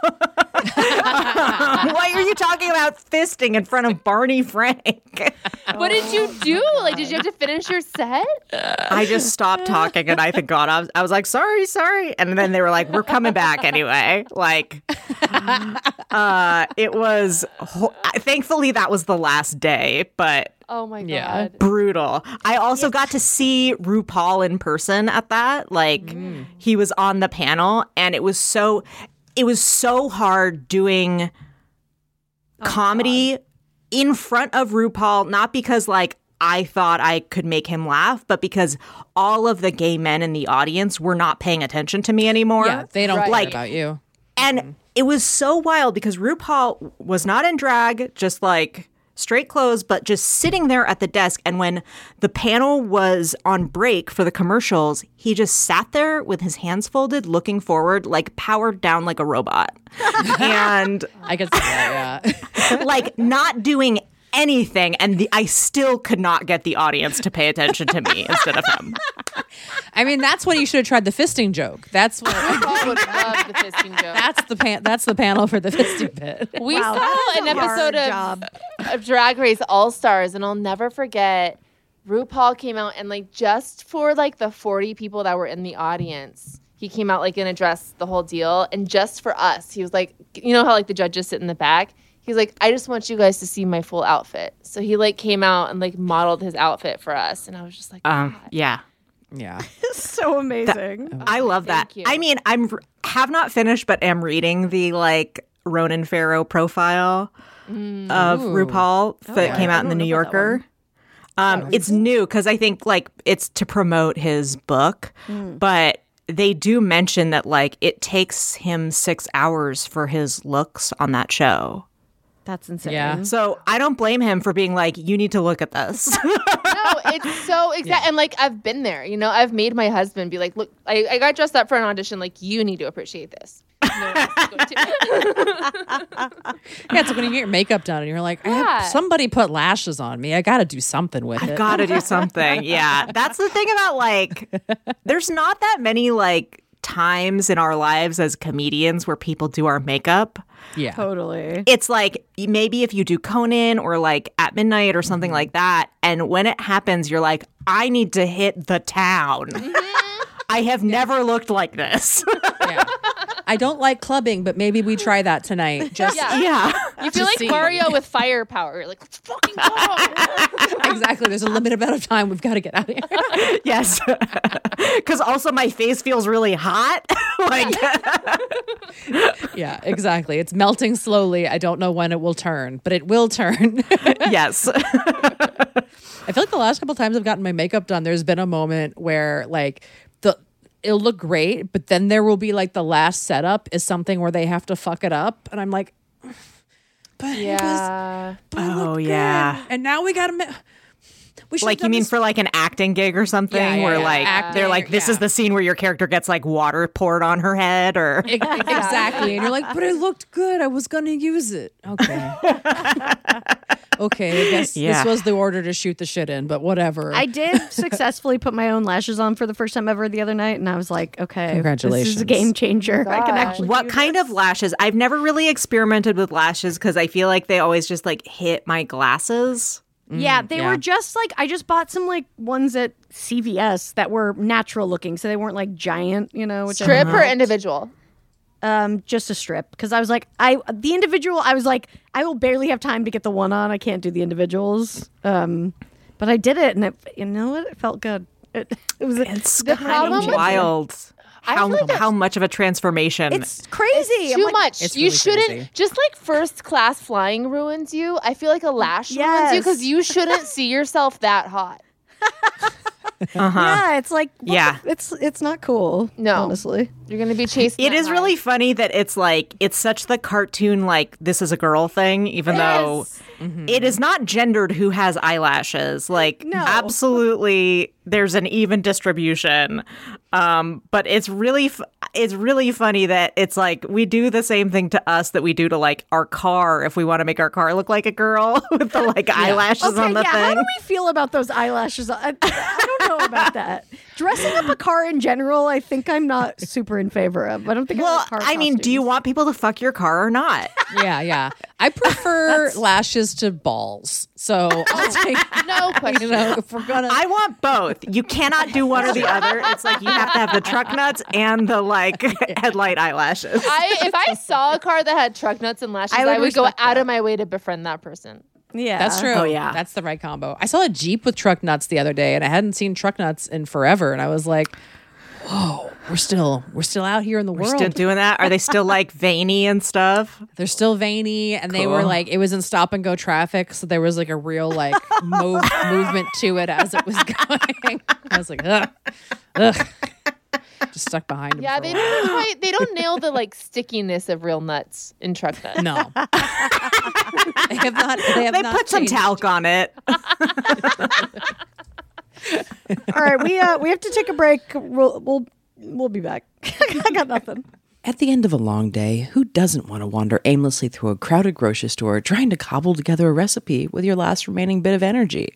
Why are you talking about fisting in front of Barney Frank? What did you do? Like, did you have to finish your set? I just stopped talking and I think God, I was, I was like, sorry, sorry. And then they were like, we're coming back anyway. Like, uh, it was, ho- thankfully that was the last day, but Oh my Yeah. god. brutal. I also got to see RuPaul in person at that. Like he was on the panel, and it was so it was so hard doing comedy in front of RuPaul, not because like I thought I could make him laugh, but because all of the gay men in the audience were not paying attention to me anymore. Yeah, they don't Right. care Like- about you. And it was so wild because RuPaul was not in drag, just like straight clothes, but just sitting there at the desk. And when the panel was on break for the commercials, he just sat there with his hands folded, looking forward, like powered down like a robot. And I could see that. Yeah. like not doing anything, and the, I still could not get the audience to pay attention to me instead of him. I mean, that's when you should have tried the fisting joke. That's what. I would love the fisting joke. That's the pan- That's the panel for the fisting bit. We Wow, that saw is an a hard episode job. of, of Drag Race All Stars, and I'll never forget. RuPaul came out and like just for like the forty people that were in the audience, he came out like in a dress, the whole deal, and just for us, he was like, you know how like the judges sit in the back. He's like, I just want you guys to see my full outfit. So he like came out and like modeled his outfit for us, and I was just like, Um, God. yeah. Yeah. So amazing. I love that. Thank you. I mean, I'm have not finished, but am reading the like Ronan Farrow profile of Ooh. RuPaul that yeah. came I out in the don't New know about that Yorker. Um, it's new because I think like it's to promote his book, but they do mention that like it takes him six hours for his looks on that show. That's insane. Yeah. So I don't blame him for being like, you need to look at this. No, it's so exact. And like, I've been there, you know, I've made my husband be like, look, I, I got dressed up for an audition. Like, you need to appreciate this. No one else is going to. Yeah, it's like when you get your makeup done and you're like, I have- Yeah. somebody put lashes on me. I got to do something with I've it. got to do something. Yeah. That's the thing about like, there's not that many like times in our lives as comedians where people do our makeup. Yeah. Totally. It's like maybe if you do Conan or like at midnight or something like that. And when it happens, you're like, I need to hit the town. I have never looked like this. Yeah. I don't like clubbing, but maybe we try that tonight. Just Yeah. Yeah. You feel like see. Mario with firepower. You're like, let's fucking go. exactly. There's a limited amount of time. We've got to get out of here. Yes. Because also my face feels really hot. Like, Yeah, exactly. It's melting slowly. I don't know when it will turn, but it will turn. yes. I feel like the last couple times I've gotten my makeup done, there's been a moment where like the it'll look great, but then there will be like the last setup is something where they have to fuck it up, and I'm like, but it was, Yeah. but it Oh, looked good. yeah. And now we got to. Ma- we should Like you mean for like an acting gig or something Yeah, yeah, where yeah. like Acting, they're like, this yeah. is the scene where your character gets like water poured on her head or exactly, and you're like, but it looked good. I was gonna use it. Okay. Okay, I guess Yeah. this was the order to shoot the shit in, but whatever. I did successfully put my own lashes on for the first time ever the other night, and I was like, okay, Congratulations. this is a game changer. I can God. actually What do kind this. of lashes? I've never really experimented with lashes because I feel like they always just like hit my glasses. Yeah, they yeah. were just like, I just bought some like ones at C V S that were natural looking, so they weren't like giant, you know. Which I Strip or helped. individual? Um, just a strip, because I was like, I the individual, I was like, I will barely have time to get the one on. I can't do the individuals. Um, but I did it, and it, you know what? It felt good. It, it was. It's The kind problem of with- wild I how feel like that's- how much of a transformation. It's crazy. I'm Too like, much. It's You really shouldn't crazy. just like first class flying ruins you. I feel like a lash ruins you Yes. because you shouldn't see yourself that hot. uh-huh. Yeah, it's like, what Yeah. the- it's it's not cool. No. honestly. You're gonna be chasing. It that is high. really funny that it's like it's such the cartoon like this is a girl thing, even though Yes. it is not gendered who has eyelashes. Like No. absolutely there's an even distribution. Um, but it's really f- it's really funny that it's like we do the same thing to us that we do to like our car if we want to make our car look like a girl with the like eyelashes Okay, on the yeah. How thing. do we feel about those eyelashes? I, I don't know about that. Dressing up a car in general, I think I'm not super in favor of. I don't think. I Well, like car I mean, do you costumes. want people to fuck your car or not? yeah, yeah. I prefer lashes to balls, so I'll take. No question. You know, if we're gonna. I want both. You cannot do one or the other. It's like you have to have the truck nuts and the like headlight eyelashes. I if I saw a car that had truck nuts and lashes, I I would would, go respect out that. of my way to befriend that person. Yeah, That's true. Oh, yeah. That's the right combo. I saw a Jeep with truck nuts the other day, and I hadn't seen truck nuts in forever, and I was like, "Whoa, we're still we're still out here in the We're world. still doing that. Are they still like veiny and stuff? They're still veiny, and they were Cool. like, it was in stop and go traffic, so there was like a real like move, movement to it as it was going. I was like, ugh, ugh. Just stuck behind him. Yeah, for a they while. don't quite. They don't nail the like stickiness of real nuts in truck nuts. No, they have not. They have They not put some changed. talc on it. All right, we uh we have to take a break. We'll we'll we'll be back. I got nothing. At the end of a long day, who doesn't want to wander aimlessly through a crowded grocery store trying to cobble together a recipe with your last remaining bit of energy?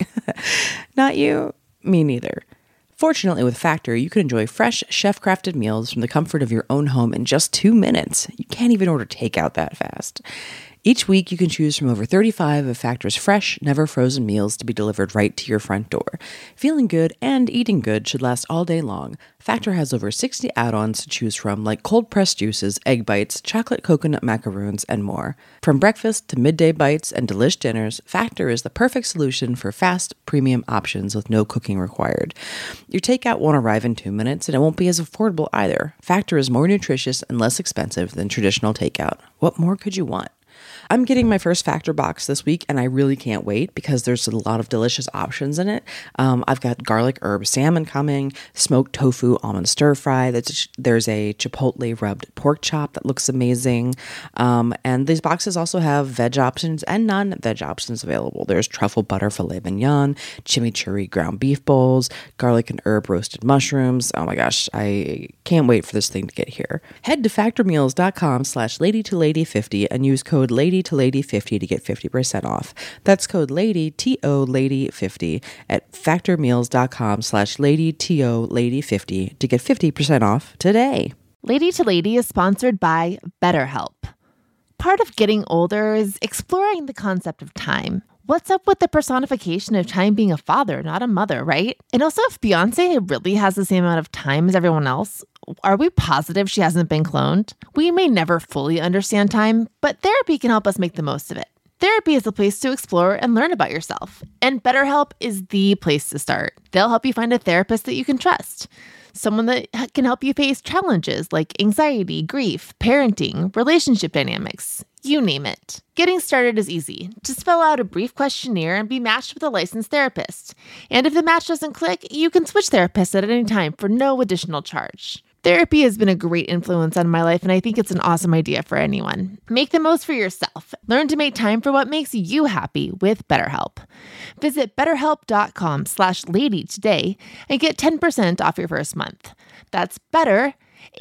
Not you? Me neither. Fortunately, with Factor, you can enjoy fresh, chef-crafted meals from the comfort of your own home in just two minutes. You can't even order takeout that fast. Each week, you can choose from over thirty-five of Factor's fresh, never-frozen meals to be delivered right to your front door. Feeling good and eating good should last all day long. Factor has over sixty add-ons to choose from, like cold-pressed juices, egg bites, chocolate coconut macaroons, and more. From breakfast to midday bites and delish dinners, Factor is the perfect solution for fast, premium options with no cooking required. Your takeout won't arrive in two minutes, and it won't be as affordable either. Factor is more nutritious and less expensive than traditional takeout. What more could you want? I'm getting my first Factor box this week, and I really can't wait because there's a lot of delicious options in it. Um, I've got garlic herb salmon coming, smoked tofu almond stir fry. There's, there's a chipotle rubbed pork chop that looks amazing. Um, and these boxes also have veg options and non-veg options available. There's truffle butter filet mignon, chimichurri ground beef bowls, garlic and herb roasted mushrooms. Oh my gosh, I can't wait for this thing to get here. Head to factormeals.com slash lady to lady fifty and use code lady to lady fifty to get fifty percent off. That's code lady, T O lady fifty at factormeals.com slash lady, T O lady fifty to get fifty percent off today. Lady to Lady is sponsored by BetterHelp. Part of getting older is exploring the concept of time. What's up with the personification of time being a father, not a mother, right? And also, if Beyonce really has the same amount of time as everyone else, are we positive she hasn't been cloned? We may never fully understand time, but therapy can help us make the most of it. Therapy is a place to explore and learn about yourself, and BetterHelp is the place to start. They'll help you find a therapist that you can trust. Someone that can help you face challenges like anxiety, grief, parenting, relationship dynamics, you name it. Getting started is easy. Just fill out a brief questionnaire and be matched with a licensed therapist. And if the match doesn't click, you can switch therapists at any time for no additional charge. Therapy has been a great influence on my life, and I think it's an awesome idea for anyone. Make the most for yourself. Learn to make time for what makes you happy with BetterHelp. Visit betterhelp.com slash lady today and get ten percent off your first month. That's better,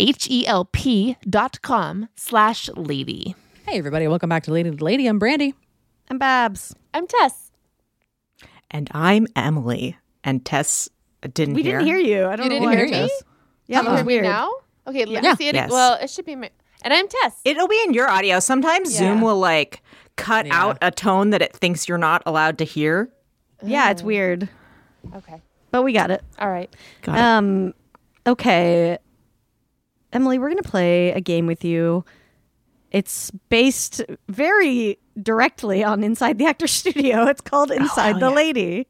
H-E-L-P dot com slash lady. Hey, everybody. Welcome back to Lady to Lady. I'm Brandy. I'm Babs. I'm Tess. And I'm Emily. And Tess didn't We hear. didn't hear you. I don't You know didn't why. hear me? Tess. Yeah, You that was heard me weird. now? Okay, let Yeah. me see it. Yes. Well, it should be my... And I'm Tess. It'll be in your audio. Sometimes Yeah. Zoom will like cut Yeah. out a tone that it thinks you're not allowed to hear. Yeah, it's weird, Okay. but we got it. All right. Got it. Um, okay, Emily, we're gonna play a game with you. It's based very directly on Inside the Actor Studio. It's called Inside hell the yeah. Lady.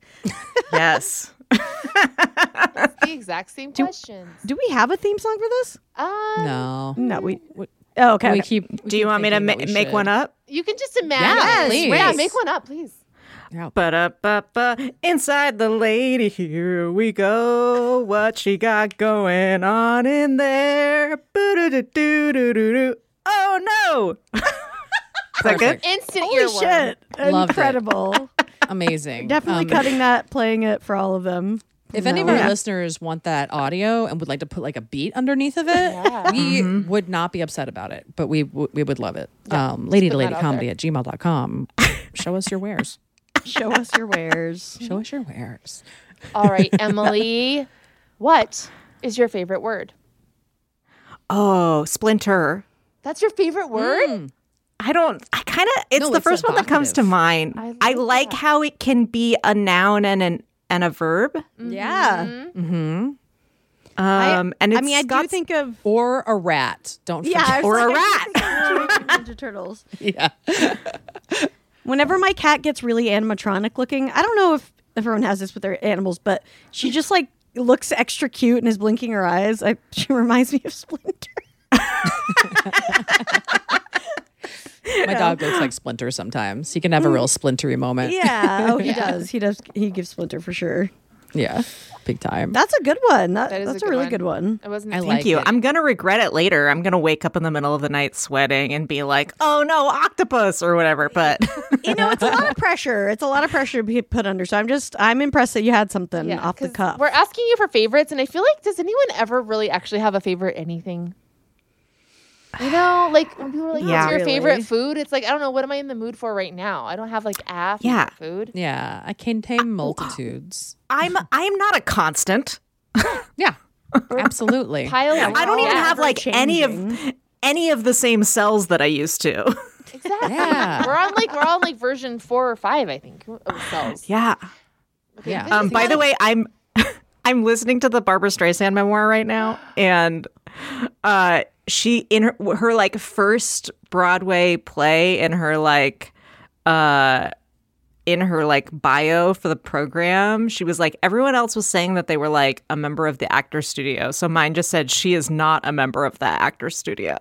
Yes. The exact same questions. Do we have a theme song for this? Um, No. No, we. Oh, okay. We okay. keep. we Do you keep want me to thinking ma- that we make should. one up? You can just imagine. Yeah, please. Yeah, make one up, please. Ba-da-ba-ba. Inside the lady, here we go. What she got going on in there? Boo-doo-doo-doo-doo-doo. Oh no! Is that good? Perfect. Instant Holy earworm. shit! Loved it. Incredible. Amazing. Definitely Um, cutting that, playing it for all of them. If any of No. our Yeah. listeners want that audio and would like to put like a beat underneath of it, we would not be upset about it, but we w- we would love it. um, lady to put that lady out comedy there. at gmail dot com. Show us your wares. Show us your wares. Show us your wares. All right, Emily, what is your favorite word? Oh, Splinter. That's your favorite word? I don't, I kind of, it's No, the it's first one that comes to evocative. mind. I I like like that. how it can be a noun and an and a verb. Yeah. Um, I, and it's I mean, I got do think of Or a rat. Don't yeah, I forget. was or a like, rat. I do think of Ninja Turtles. Yeah. Whenever my cat gets really animatronic looking, I don't know if everyone has this with their animals, but she just like looks extra cute and is blinking her eyes. I, she reminds me of Splinter. My dog looks like Splinter sometimes. He can have a real splintery moment. Yeah. Oh, he does. He does. He gives Splinter for sure. Yeah. Big time. That's a good one. That, That is a that's a, good really one. good one. I wasn't. I Thank like you. it. I'm going to regret it later. I'm going to wake up in the middle of the night sweating and be like, oh no, octopus or whatever. But You know, it's a lot of pressure. It's a lot of pressure to be put under. So I'm just, I'm impressed that you had something Yeah, off the 'cause cuff. We're asking you for favorites, and I feel like, does anyone ever really actually have a favorite anything? You know, like when people are like, Yeah. what's your Really? favorite food? It's like, I don't know, what am I in the mood for right now? I don't have like a favorite Yeah. food. Yeah, I can tame multitudes. I'm I'm not a constant. Yeah, absolutely. Pile Yeah, of I don't even gas. have like any of any of the same cells that I used to. Exactly. Yeah. We're on like we're on like version four or five, I think, of cells. Yeah. Yeah. Um, by the way, I'm I'm listening to the Barbara Streisand memoir right now, and uh, she in her, her like first Broadway play in her like uh in her like bio for the program, she was like, everyone else was saying that they were like a member of the Actors Studio, so mine just said she is not a member of the Actors Studio.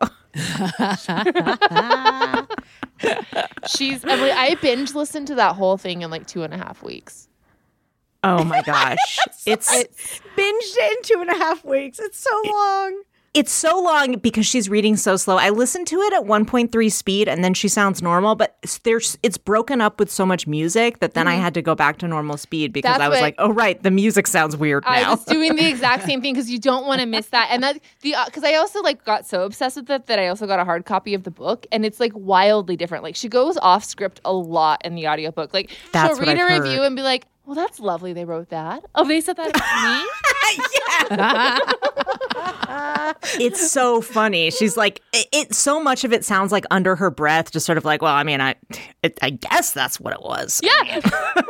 She's Emily. I binge listened to that whole thing in like two and a half weeks. Oh my gosh, it's It's Binged it in two and a half weeks. It's so long. It's so long because she's reading so slow. I listened to it at one point three speed and then she sounds normal, but it's- there's it's broken up with so much music that then I had to go back to normal speed because That's I was what- like, oh, right, the music sounds weird I now. was doing the exact same thing because you don't want to miss that. And that the because I also like got so obsessed with it that I also got a hard copy of the book, and it's like wildly different. Like she goes off script a lot in the audiobook. Like That's she'll what read I've a review heard. and be like, well, that's lovely they wrote that. Oh, they said that about me? It's so funny. She's like, it, it. So much of it sounds like under her breath, just sort of like, well, I mean, I, it, I guess that's what it was. Yeah.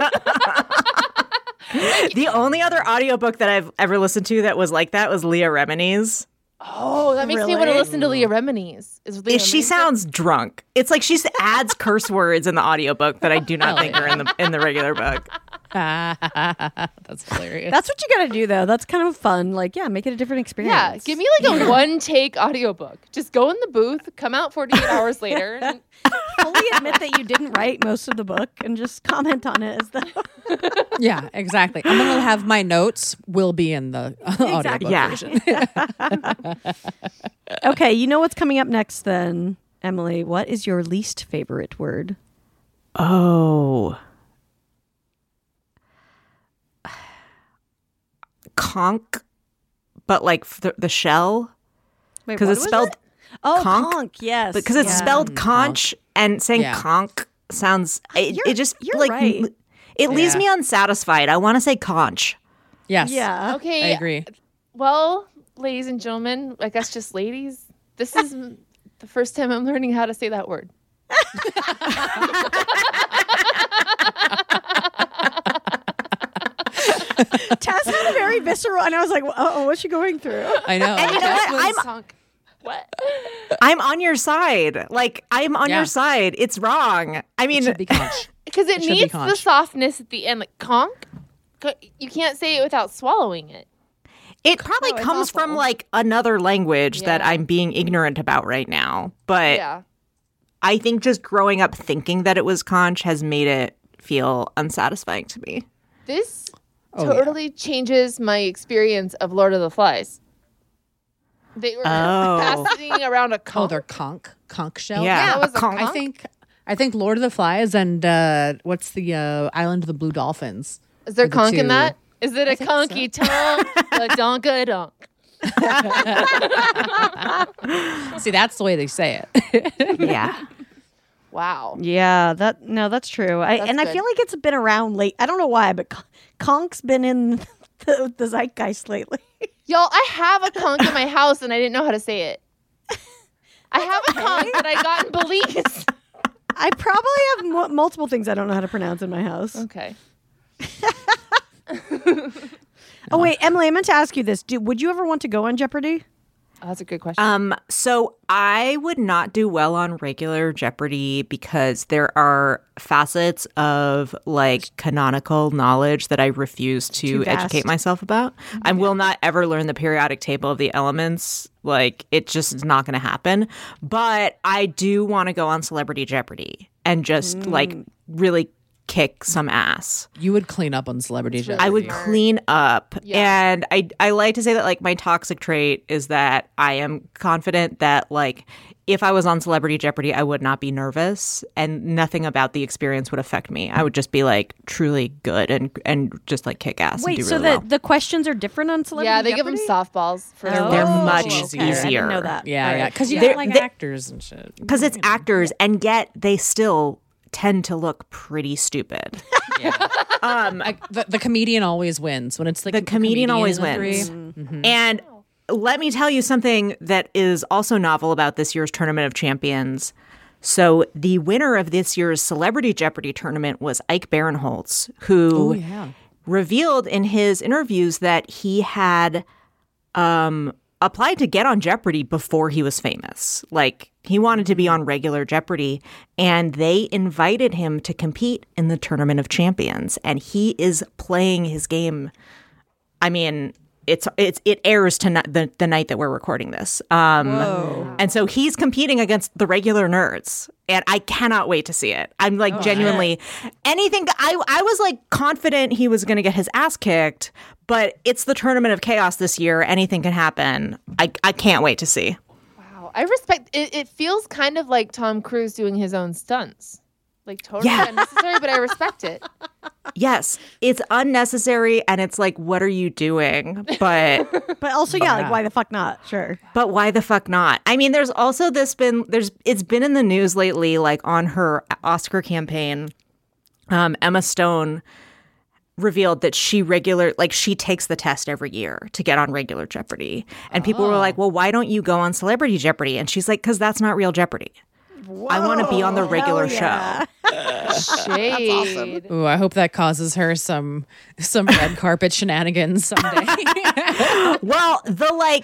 The only other audiobook that I've ever listened to that was like that was Leah Remini's. Oh, that makes me want to Really? listen to Leah Remini's. Is Leah If she Remini's- sounds drunk. It's like she adds curse words in the audiobook that I do not think are in the in the regular book. That's hilarious. That's what you got to do, though. That's kind of fun. Like, yeah, make it a different experience. Yeah, give me like a one take audiobook. Just go in the booth, come out forty-eight hours later. And fully admit that you didn't write most of the book and just comment on it as though. Yeah, exactly. I'm gonna have my notes will be in the audiobook Yeah. version. Okay, you know what's coming up next then, Emily. What is your least favorite word? Oh. Conch, but like the, the shell, Wait, because what it's was spelled it? Oh, conch? conch, yes. because it's yeah. spelled conch, and saying Yeah. conch sounds it, You're- it just you're like right. it leaves Yeah. me unsatisfied. I want to say conch. Yes. Yeah. okay, I agree. Well, ladies and gentlemen, I guess just ladies, this is m- the first time I'm learning how to say that word. Tess had a very visceral, and I was like, "Oh, what's she going through?" I know. And you know what? I'm Conch. What? I'm on your side. Like I'm on Yeah. your side. It's wrong. I mean, It should be conch. Because it, It should be needs the conch. softness at the end, like conch. Co- You can't say it without swallowing it. it probably No, it's comes from awful. like another language that Yeah. I'm being ignorant about right now. But Yeah. I think just growing up thinking that it was conch has made it feel unsatisfying to me. This Oh, yeah. totally changes my experience of Lord of the Flies. They were Oh. passing around a Oh, conch. they're conch, conch shell. Yeah. Yeah, it was a conch. I conch. think I think Lord of the Flies and uh, what's the uh, Island of the Blue Dolphins? Is there are the conch in two- that? Is it a think conky tongue? A donka donk. See, that's the way they say it. Yeah. Wow. Yeah, that no, that's true. I, That's and I good. feel like it's been around late. I don't know why, but con- conch's been in the, the zeitgeist lately. Y'all, I have a conch in my house and I didn't know how to say it. I have a conch that I got in Belize. I probably have mu- multiple things I don't know how to pronounce in my house. Okay. Oh wait, Emily, I meant to ask you this. Do, would you ever want to go on Jeopardy? Oh, that's a good question. Um, so I would not do well on regular Jeopardy because there are facets of like canonical knowledge that I refuse to Too vast. educate myself about. I will not ever learn the periodic table of the elements. Like it just is not going to happen. But I do want to go on Celebrity Jeopardy and just like really kick some ass. You would clean up on Celebrity Jeopardy. I would clean up. Yeah. And I I like to say that like my toxic trait is that I am confident that like if I was on Celebrity Jeopardy, I would not be nervous and nothing about the experience would affect me. I would just be like truly good and and just like kick ass Wait, and do so really the, well. the questions are different on Celebrity Yeah, they give Jeopardy? them softballs for Oh, They're much okay. I didn't easier. know that. Yeah, All yeah. right. Because you They're- get like they- actors and shit. Because it's actors, and yet they still tend to look pretty stupid. um, Like, the, the comedian always wins when it's like the comedian always in the wins. three. Mm-hmm. And let me tell you something that is also novel about this year's Tournament of Champions. So the winner of this year's Celebrity Jeopardy tournament was Ike Barinholtz, who Oh, yeah. revealed in his interviews that he had um, applied to get on Jeopardy before he was famous. Like, he wanted to be on regular Jeopardy, and they invited him to compete in the Tournament of Champions. And he is playing his game. I mean, it's it's it airs tonight, the, the night that we're recording this. Um, and so he's competing against the regular nerds. And I cannot wait to see it. I'm like genuinely anything. I, I was like confident he was going to get his ass kicked, but it's the Tournament of Chaos this year. Anything can happen. I, I can't wait to see. Wow, I respect it. It feels kind of like Tom Cruise doing his own stunts. Like totally Yeah. unnecessary, but I respect it. Yes, it's unnecessary. And it's like, what are you doing? But But also, yeah, like, why the fuck not? Sure. But why the fuck not? I mean, there's also this been there's it's been in the news lately, like on her Oscar campaign. Um, Emma Stone revealed that she regular like she takes the test every year to get on regular Jeopardy, and people were like, "Well, why don't you go on Celebrity Jeopardy?" And she's like, "Because that's not real Jeopardy. I want to be on the regular show." Shade. Ooh, I hope that causes her some some red carpet shenanigans someday. Well, the like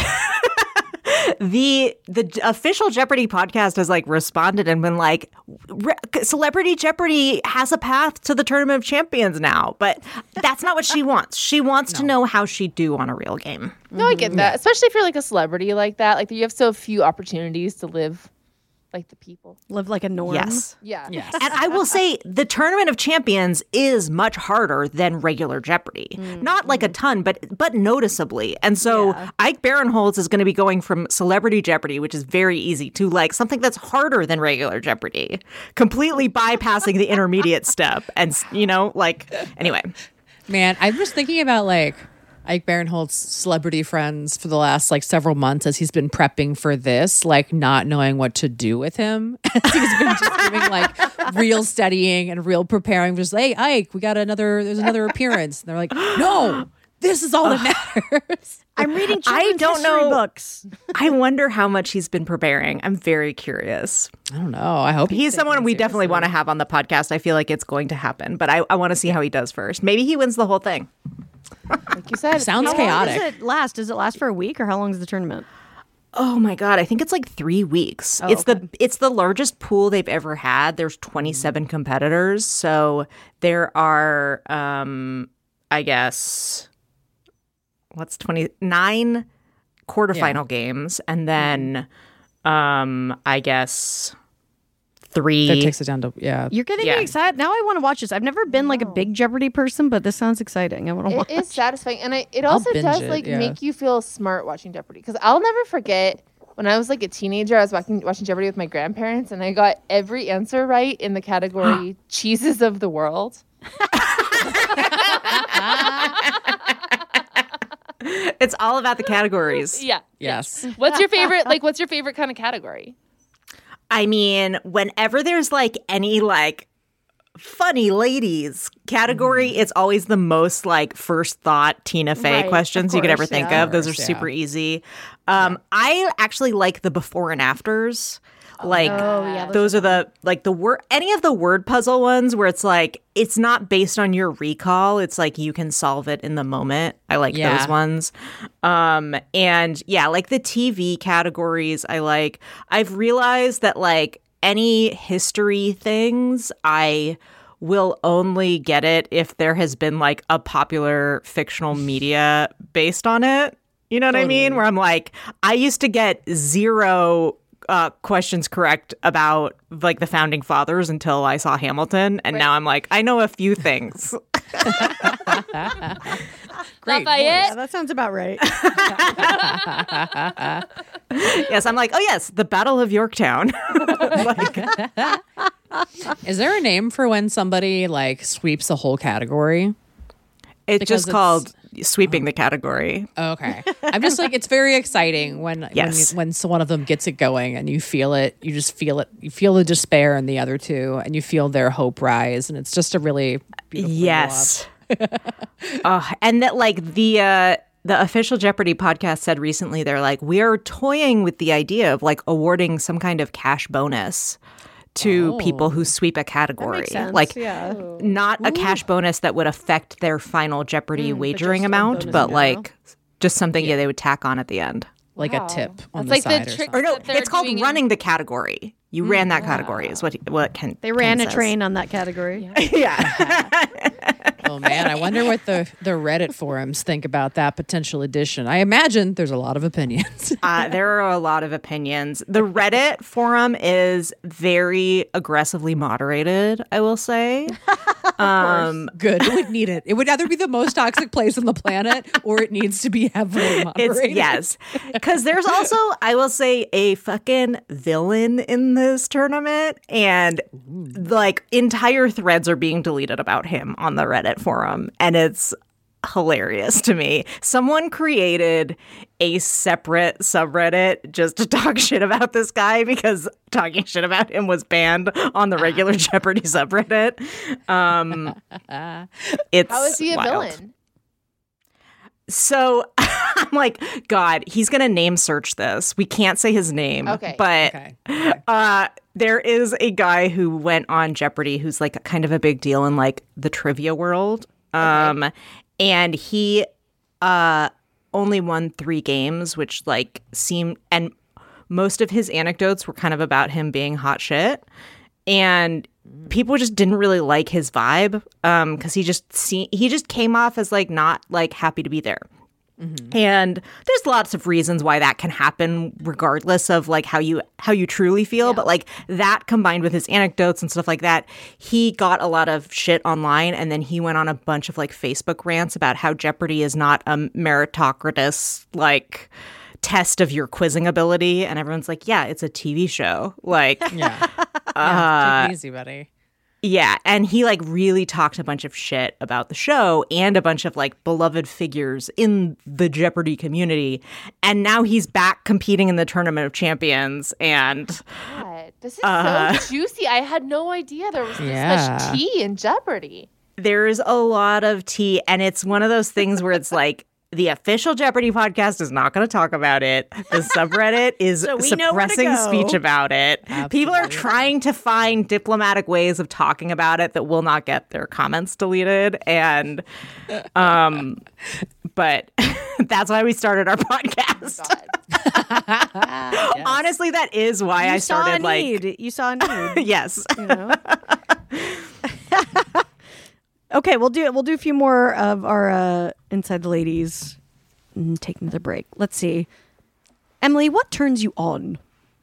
the the official Jeopardy podcast has like responded and been like, Re- Celebrity Jeopardy has a path to the Tournament of Champions now, but that's not what she wants. She wants to know how she'd do on a real game. No, I get that. Especially if you're like a celebrity like that. Like you have so few opportunities to live like the people. Live like a norm. Yes. Yeah. Yes. And I will say the Tournament of Champions is much harder than regular Jeopardy. Not like a ton, but but noticeably. And so Ike Barinholtz is going to be going from Celebrity Jeopardy, which is very easy, to like something that's harder than regular Jeopardy, completely bypassing the intermediate step. And, you know, like, anyway. Man, I was thinking about like Ike Barinholtz's celebrity friends for the last like several months as he's been prepping for this, like not knowing what to do with him. As he's been just doing like real studying and real preparing. Just hey, Ike, we got another. There's another appearance. And they're like, no, this is all that matters. I'm reading I children's don't history know. books. I wonder how much he's been preparing. I'm very curious. I don't know. I hope He's someone we definitely want to have on the podcast. I feel like it's going to happen, but I, I want to see how he does first. Maybe he wins the whole thing. Like you said. Sounds how- chaotic. How does it last? Does it last for a week or how long is the tournament? Oh my god, I think it's like three weeks. it's the it's the largest pool they've ever had. There's twenty-seven competitors, so there are, um, I guess, what's twenty-nine quarterfinal games, and then, um, I guess three. That takes it down to yeah. You're getting Yeah. me excited. Now I want to watch this. I've never been like a big Jeopardy person, but this sounds exciting. I want to watch. It is satisfying, and I, it I'll also binge does it, like yeah. make you feel smart watching Jeopardy. Because I'll never forget when I was like a teenager, I was watching watching Jeopardy with my grandparents, and I got every answer right in the category cheeses of the world. It's all about the categories. Yeah. Yes. What's your favorite? Like, what's your favorite kind of category? I mean, whenever there's like any like funny ladies category, it's always the most like first thought Tina Fey Right, questions of you could ever course, think yeah. of. Those are Of course, super easy. Um, I actually like the before and afters. Like Oh, yeah, those those are the like the word any of the word puzzle ones where it's like it's not based on your recall. It's like you can solve it in the moment. I like Yeah. those ones. Um, and yeah, like the T V categories I like. I've realized that like any history things, I will only get it if there has been like a popular fictional media based on it. You know what I mean? Where I'm like, I used to get zero uh, questions correct about like the founding fathers until I saw Hamilton, and Right. now I'm like, I know a few things. Great Lafayette. Yeah, that sounds about right. Yes, I'm like, oh yes, the Battle of Yorktown. Like, Is there a name for when somebody like sweeps a whole category? it's Because just it's- called sweeping the category. Okay. I'm just like, it's very exciting when Yes. when, you, when so one of them gets it going and you feel it. You just feel it. You feel the despair in the other two, and you feel their hope rise, and it's just a really beautiful thing to Yes. uh, and that like the uh the official Jeopardy podcast said recently, they're like, we are toying with the idea of like awarding some kind of cash bonus to people who sweep a category. Makes sense, Like yeah. not a cash bonus that would affect their final Jeopardy wagering just a amount, bonus but in like just something yeah. they would tack on at the end. like Wow. a tip on That's the like side the or trick- something. Or no, that they're it's called doing in- running the category. You ran that category is what what Ken They ran Ken a says. train on that category. Oh man, I wonder what the the Reddit forums think about that potential addition. I imagine there's a lot of opinions. Uh, there are a lot of opinions. The Reddit forum is very aggressively moderated, I will say. Um, Good. It would need it. It would either be the most toxic place on the planet or it needs to be heavily moderated. it's yes, because there's also, I will say, a fucking villain in this tournament, and like entire threads are being deleted about him on the Reddit forum, and it's hilarious to me. Someone created a separate subreddit just to talk shit about this guy because talking shit about him was banned on the regular Jeopardy subreddit. Um, it's How is he a wild. villain? So I'm like, God, he's gonna name search this. We can't say his name, Okay. but Okay. uh, there is a guy who went on Jeopardy who's like a, kind of a big deal in like the trivia world. Um, and he uh, only won three games, which like seemed, and most of his anecdotes were kind of about him being hot shit. And people just didn't really like his vibe um, because he just see, he just came off as like not like happy to be there. And there's lots of reasons why that can happen regardless of like how you how you truly feel, but like that combined with his anecdotes and stuff like that, he got a lot of shit online, and then he went on a bunch of like Facebook rants about how Jeopardy is not a meritocratic like test of your quizzing ability, and everyone's like, yeah, it's a T V show. Like Yeah. Uh, yeah take it easy, buddy. yeah, and he like really talked a bunch of shit about the show and a bunch of like beloved figures in the Jeopardy community. And now he's back competing in the Tournament of Champions. And God, this is Uh, so juicy. I had no idea there was this Yeah. much tea in Jeopardy. there's a lot of tea, and it's one of those things where it's like the official Jeopardy podcast is not going to talk about it. The subreddit is So we know where to suppressing go. speech about it. People are trying to find diplomatic ways of talking about it that will not get their comments deleted. And, um, but that's why we started our podcast. God. Honestly, that is why I You saw started a like, need. You saw a need. yes. You know? Okay, we'll do it. We'll do a few more of our uh, Inside the Ladies and take another break. Let's see. Emily, what turns you on?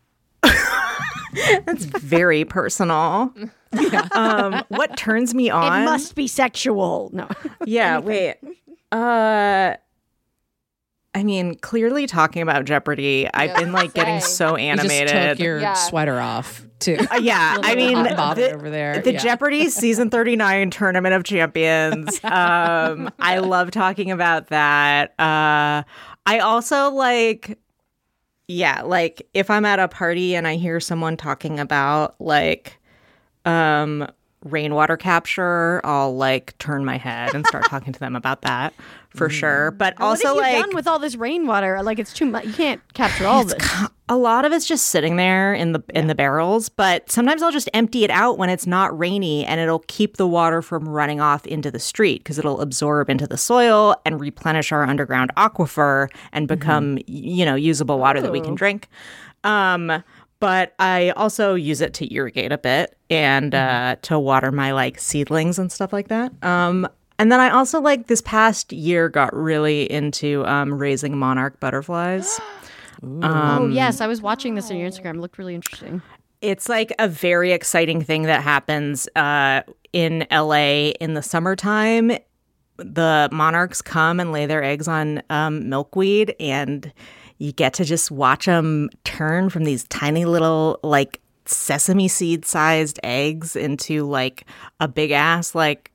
That's very personal. Um, what turns me on? It must be sexual. No. Yeah, wait. Uh I mean, clearly talking about Jeopardy, I've been like getting Say. so You just animated. took your Yeah. sweater off too. Uh, yeah, I mean, hot bobbin the, over there. the Yeah. Jeopardy season thirty-nine Tournament of Champions. Um, I love talking about that. Uh, I also like, yeah, like if I'm at a party and I hear someone talking about like um, rainwater capture, I'll like turn my head and start talking to them about that for sure. But also, what have you like, done with all this rainwater? Like it's too much. You can't capture all this. a lot of it's just sitting there in the in the barrels, but sometimes I'll just empty it out when it's not rainy, and it'll keep the water from running off into the street because it'll absorb into the soil and replenish our underground aquifer and become y you know usable water that we can drink. Um, but I also use it to irrigate a bit and uh, to water my like seedlings and stuff like that. Um, and then I also like this past year got really into um, raising monarch butterflies. oh yes, I was watching this on your Instagram. It looked really interesting. It's like a very exciting thing that happens uh, in L A in the summertime. The monarchs come and lay their eggs on um, milkweed, and you get to just watch them turn from these tiny little, like, sesame seed sized eggs into like a big ass like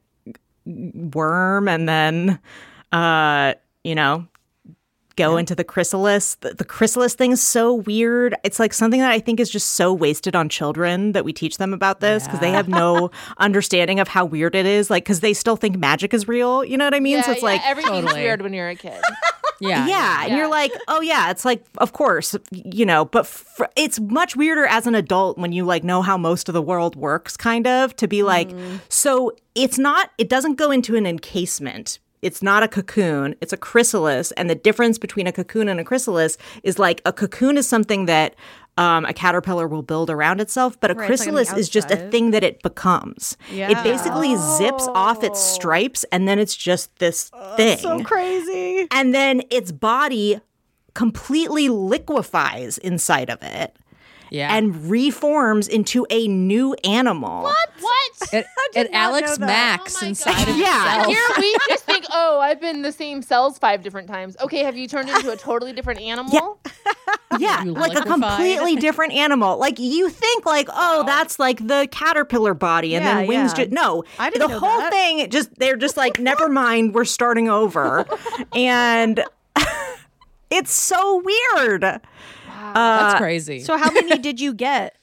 worm, and then uh you know go yeah. into the chrysalis. The, the chrysalis thing is so weird. It's like something that I think is just so wasted on children that we teach them about this because yeah. they have no understanding of how weird it is. Like, because they still think magic is real. You know what I mean? Yeah, so it's yeah, like everything's totally. weird when you're a kid. Yeah, yeah, yeah, and you're like, oh yeah, it's like, of course, you know, but f- it's much weirder as an adult when you like know how most of the world works, kind of, to be like, mm. so it's not, it doesn't go into an encasement. It's not a cocoon, it's a chrysalis. And the difference between a cocoon and a chrysalis is like a cocoon is something that um, a caterpillar will build around itself, but a right, chrysalis like is just a thing that it becomes. Yeah. It basically oh. zips off its stripes, and then it's just this oh, thing. So crazy. And then its body completely liquefies inside of it. Yeah. And reforms into a new animal. What? What? It, it Alex know that. Max Oh my inside God. of Yeah. itself. Here we just think, oh, I've been in the same cells five different times. Okay, have you turned into a totally different animal? Yeah, You like a liquefied. completely different animal. Like you think like, oh, that's like the caterpillar body, and Yeah, then wings yeah. just no. I didn't the know whole that. thing just they're just like, never mind, we're starting over. And it's so weird. That's crazy. So how many did you get?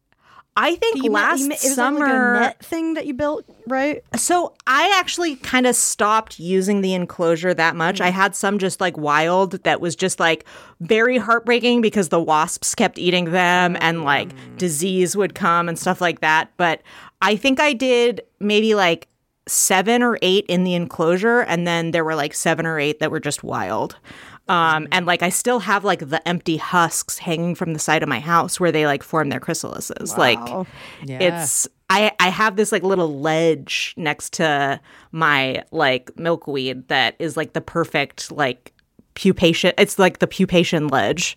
I think You last met, you met, it was summer like a net thing that you built, right? So I actually kind of stopped using the enclosure that much. I had some just like wild that was just like very heartbreaking because the wasps kept eating them and like disease would come and stuff like that. But I think I did maybe like seven or eight in the enclosure, and then there were like seven or eight that were just wild. Um, and like I still have like the empty husks hanging from the side of my house where they like form their chrysalises. Wow. Like Yeah. it's I I have this like little ledge next to my like milkweed that is like the perfect like pupation. It's like the pupation ledge.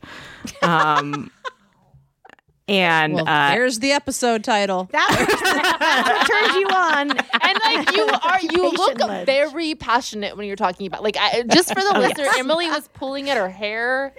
Um And well, uh, there's the episode title. That turns you on. And like you are, you look Ledge. very passionate when you're talking about. Like, I, just for the Oh, listener, yes. Emily was pulling at her hair.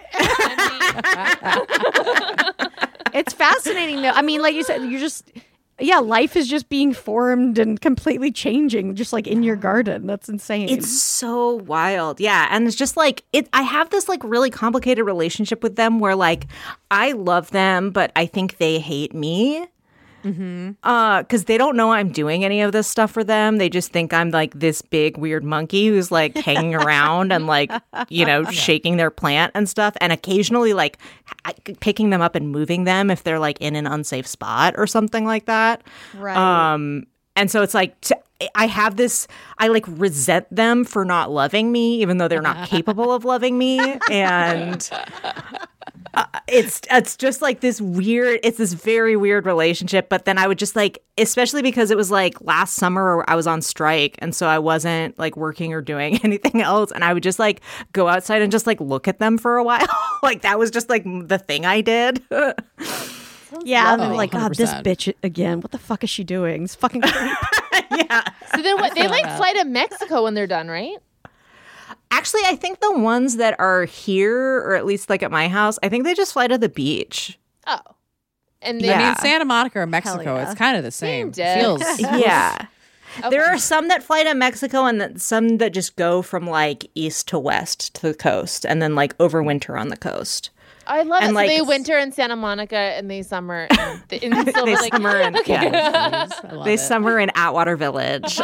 It's fascinating though. I mean, like you said, you're just yeah, life is just being formed and completely changing, just like in your garden. That's insane. it's so wild. Yeah. And it's just like it I have this like really complicated relationship with them where like I love them, but I think they hate me. Mm-hmm. Uh, because they don't know I'm doing any of this stuff for them. They just think I'm like this big weird monkey who's like hanging around and like, you know, shaking their plant and stuff, and occasionally like h- picking them up and moving them if they're like in an unsafe spot or something like that. right. Um, and so it's like t- I have this. I like resent them for not loving me, even though they're not capable of loving me, and. Uh, it's it's just like this weird, it's this very weird relationship. But then I would just like, especially because it was like last summer I was on strike, and so I wasn't like working or doing anything else, and I would just like go outside and just like look at them for a while. Like that was just like the thing I did. yeah, lovely. I'm like, God, this one hundred percent. bitch again. What the fuck is she doing? It's fucking creep. Yeah. So then what? They feel like that. fly to Mexico when they're done, right? Actually, I think the ones that are here, or at least like at my house, I think they just fly to the beach. Oh, and they, Yeah. I mean, Santa Monica or Mexico, yeah. it's kind of the same. Same diff. Feels Yeah. Okay. There are some that fly to Mexico, and that some that just go from like east to west to the coast and then like overwinter on the coast. I love and, it. like, so they winter in Santa Monica and they summer in, the, in Silver They Lake. summer in, yeah. I love They it. summer in Atwater Village.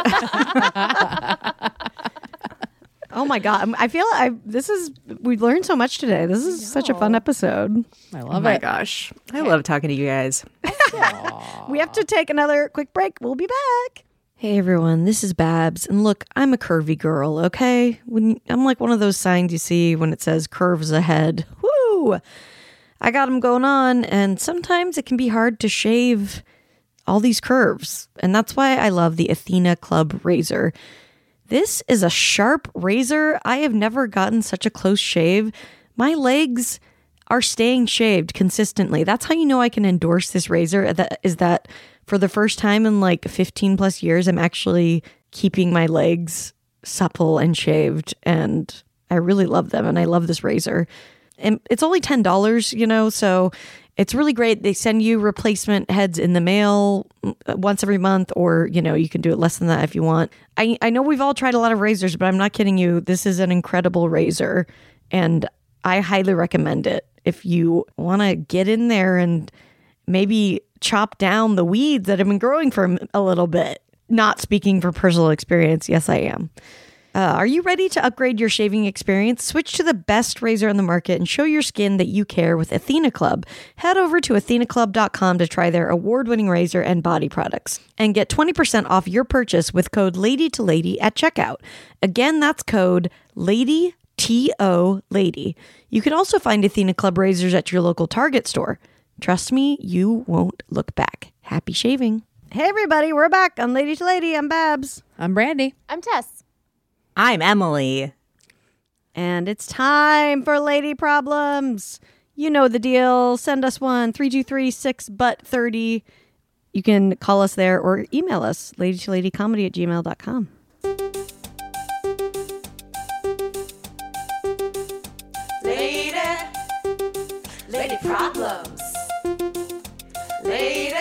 Oh my God. I'm- I feel I this is we've learned so much today. This is such a fun episode. I Oh love my it. gosh. I love talking to you guys. We have to take another quick break. We'll be back. Hey everyone, this is Babs, and look, I'm a curvy girl, okay? When I'm like one of those signs you see when it says curves ahead. Woo! I got them going on, and sometimes it can be hard to shave all these curves, and that's why I love the Athena Club razor. This is a sharp razor. I have never gotten such a close shave. My legs, are staying shaved consistently. That's how you know I can endorse this razor. That is that for the first time in like fifteen plus years, I'm actually keeping my legs supple and shaved, and I really love them, and I love this razor. And it's only ten dollars, you know, so it's really great. They send you replacement heads in the mail once every month, or, you know, you can do it less than that if you want. I, I know we've all tried a lot of razors, but I'm not kidding you. This is an incredible razor, and I highly recommend it. If you want to get in there and maybe chop down the weeds that have been growing for a little bit. Not speaking from personal experience. Yes, I am. Uh, are you ready to upgrade your shaving experience? Switch to the best razor on the market and show your skin that you care with Athena Club. Head over to athena club dot com to try their award-winning razor and body products and get twenty percent off your purchase with code lady to lady at checkout. Again, that's code lady T O lady. You can also find Athena Club razors at your local Target store. Trust me, you won't look back. Happy shaving. Hey everybody, we're back on Lady to Lady. I'm Babs. I'm Brandy. I'm Tess. I'm Emily. And it's time for Lady Problems. You know the deal. Send us one, three two three six but thirty. You can call us there or email us, lady to lady comedy at gmail dot com. Lady, lady problems. Lady,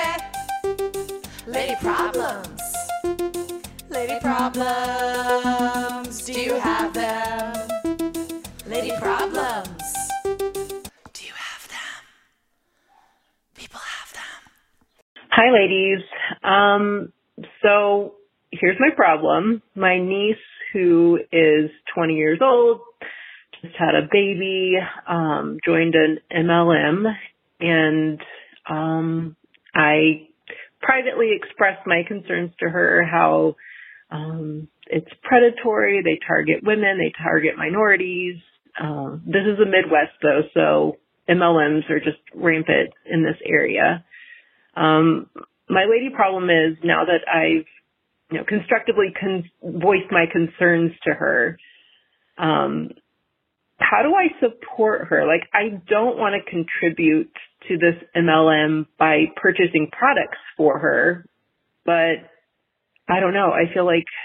lady problems. Lady problems. Do you have them? Lady problems. Do you have them? People have them. Hi, ladies. Um, so here's my problem. My niece, who is twenty years old, just had a baby, um, joined an M L M, and um, I privately expressed my concerns to her, how um, it's predatory. They target women. They target minorities. Uh, this is the Midwest, though, so M L Ms are just rampant in this area. Um, my lady problem is, now that I've, you know, constructively con- voiced my concerns to her, um, how do I support her? Like, I don't want to contribute to this M L M by purchasing products for her, but I don't know. I feel like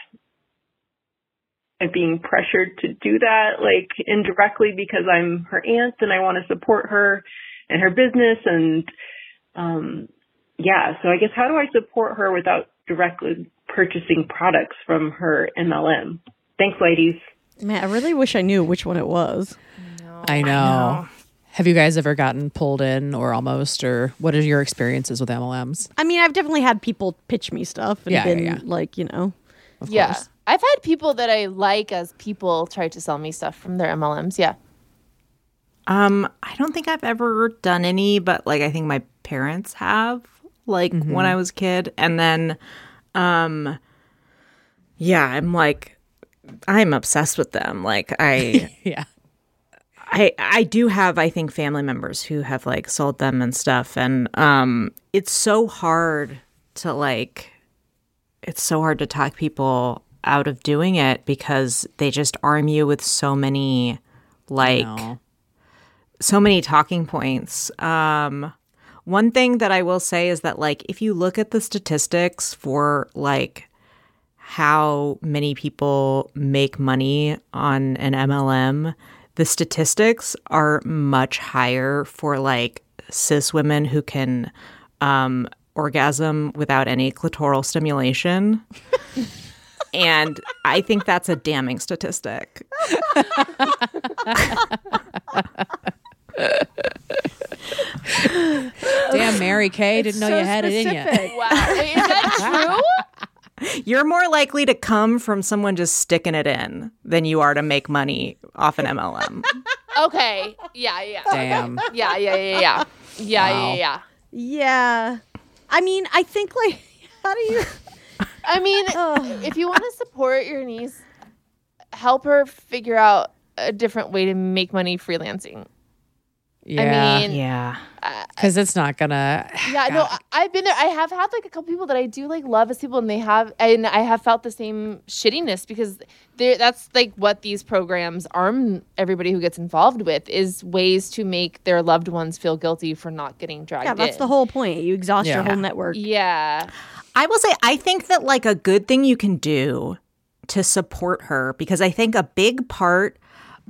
I'm being pressured to do that, like, indirectly, because I'm her aunt and I want to support her and her business. And, um, yeah, so I guess how do I support her without directly purchasing products from her M L M? Thanks, ladies. Man, I really wish I knew which one it was. No. I know. I know. Have you guys ever gotten pulled in or almost, or what are your experiences with M L Ms? I mean, I've definitely had people pitch me stuff and Yeah, been yeah, yeah. like, you know. Of Yeah. course. I've had people that I like as people try to sell me stuff from their M L Ms. Yeah. Um, I don't think I've ever done any, but like I think my parents have, like Mm-hmm. when I was a kid. And then um yeah, I'm like I'm obsessed with them. Like I Yeah. I I do have, I think, family members who have like sold them and stuff, and um it's so hard to like it's so hard to talk people out of doing it because they just arm you with so many like No. so many talking points. Um one thing that I will say is that like if you look at the statistics for like how many people make money on an M L M, the statistics are much higher for like cis women who can um, orgasm without any clitoral stimulation. And I think that's a damning statistic. Damn, Mary Kay, didn't know so you had it in specific. you. Wow. Wait, is that true? You're more likely to come from someone just sticking it in than you are to make money off an M L M. Okay. Yeah, yeah. Damn. Yeah, yeah, yeah, yeah. Yeah, Wow. yeah, yeah. Yeah. I mean, I think like, how do you... I mean, if you want to support your niece, help her figure out a different way to make money freelancing. Yeah. I mean, Yeah. Because it's not gonna. yeah, no, I, I've been there. I have had like a couple people that I do like love as people, and they have, and I have felt the same shittiness because they're, that's like what these programs arm everybody who gets involved with is ways to make their loved ones feel guilty for not getting dragged Yeah, that's in. the whole point. You exhaust your Yeah. whole network. Yeah. I will say, I think that like a good thing you can do to support her, because I think a big part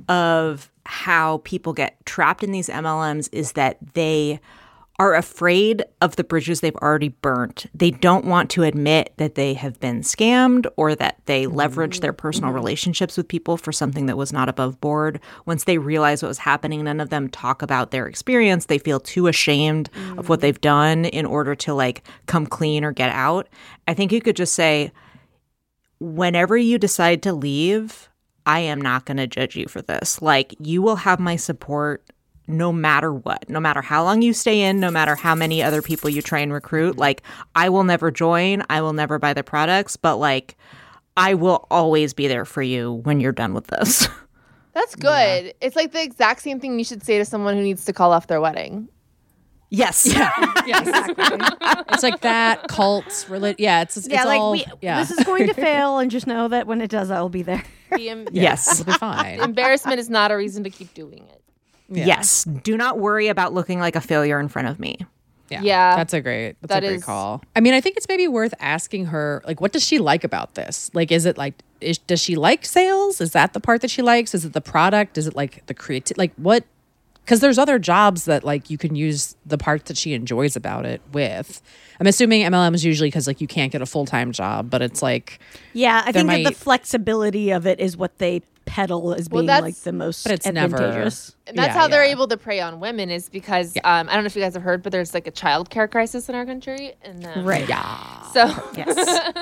of how people get trapped in these M L Ms is that they are afraid of the bridges they've already burnt. They don't want to admit that they have been scammed or that they leveraged their personal relationships with people for something that was not above board. Once they realize what was happening, none of them talk about their experience. They feel too ashamed of what they've done in order to like come clean or get out. I think you could just say, whenever you decide to leave, I am not going to judge you for this. Like, you will have my support no matter what, no matter how long you stay in, no matter how many other people you try and recruit. Like, I will never join. I will never buy the products, but like, I will always be there for you when you're done with this. That's good. It's like the exact same thing you should say to someone who needs to call off their wedding. Yes. Yes. It's like that cults. Reli- yeah. It's, it's Yeah, like all. we, yeah. this is going to fail, and just know that when it does, I will be there. The em- Yes. It'll be fine. embarrassment is not a reason to keep doing it. Yeah. Yes. Do not worry about looking like a failure in front of me. Yeah. Yeah. That's a great that's That a great is- call. I mean, I think it's maybe worth asking her, like, what does she like about this? Like, is it like is, does she like sales? Is that the part that she likes? Is it the product? Is it like the creative like what because there's other jobs that like you can use the parts that she enjoys about it with. I'm assuming M L M is usually because like you can't get a full-time job, but it's like Yeah, I There think that the might- flexibility of it is what they peddle as Well, being that's- like the most but it's never- advantageous. And that's Yeah, how they're yeah. able to prey on women is because um, I don't know if you guys have heard, but there's like a child care crisis in our country. And um, Right. yeah. So Yes.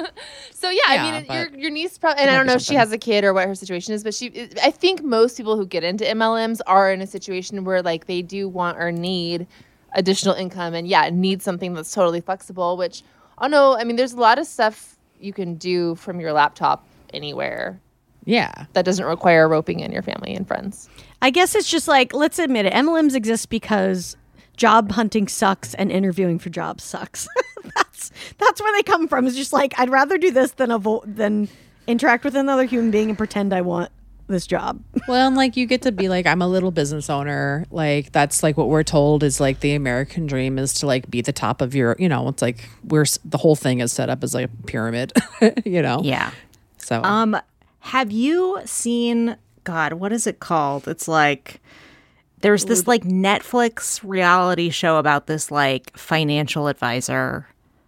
So yeah, Yeah, I mean, it- but your your niece probably, and I might don't be know if she something. has a kid or what her situation is, but she, I think most people who get into M L Ms are in a situation where like they do want or need additional income, and yeah, need something that's totally flexible. Which, oh no, I mean, there's a lot of stuff you can do from your laptop anywhere Yeah. that doesn't require roping in your family and friends. I guess it's just like, let's admit it, M L Ms exist because job hunting sucks and interviewing for jobs sucks. that's that's where they come from. It's just like, I'd rather do this than avo- than interact with another human being and pretend I want this job. Well, and like you get to be like, I'm a little business owner. Like that's like what we're told is like the American dream is to like be the top of your, you know, it's like we're s- the whole thing is set up as like a pyramid, you know? Yeah. So, Um, have you seen, God, what is it called? It's like, there's this like Netflix reality show about this like financial advisor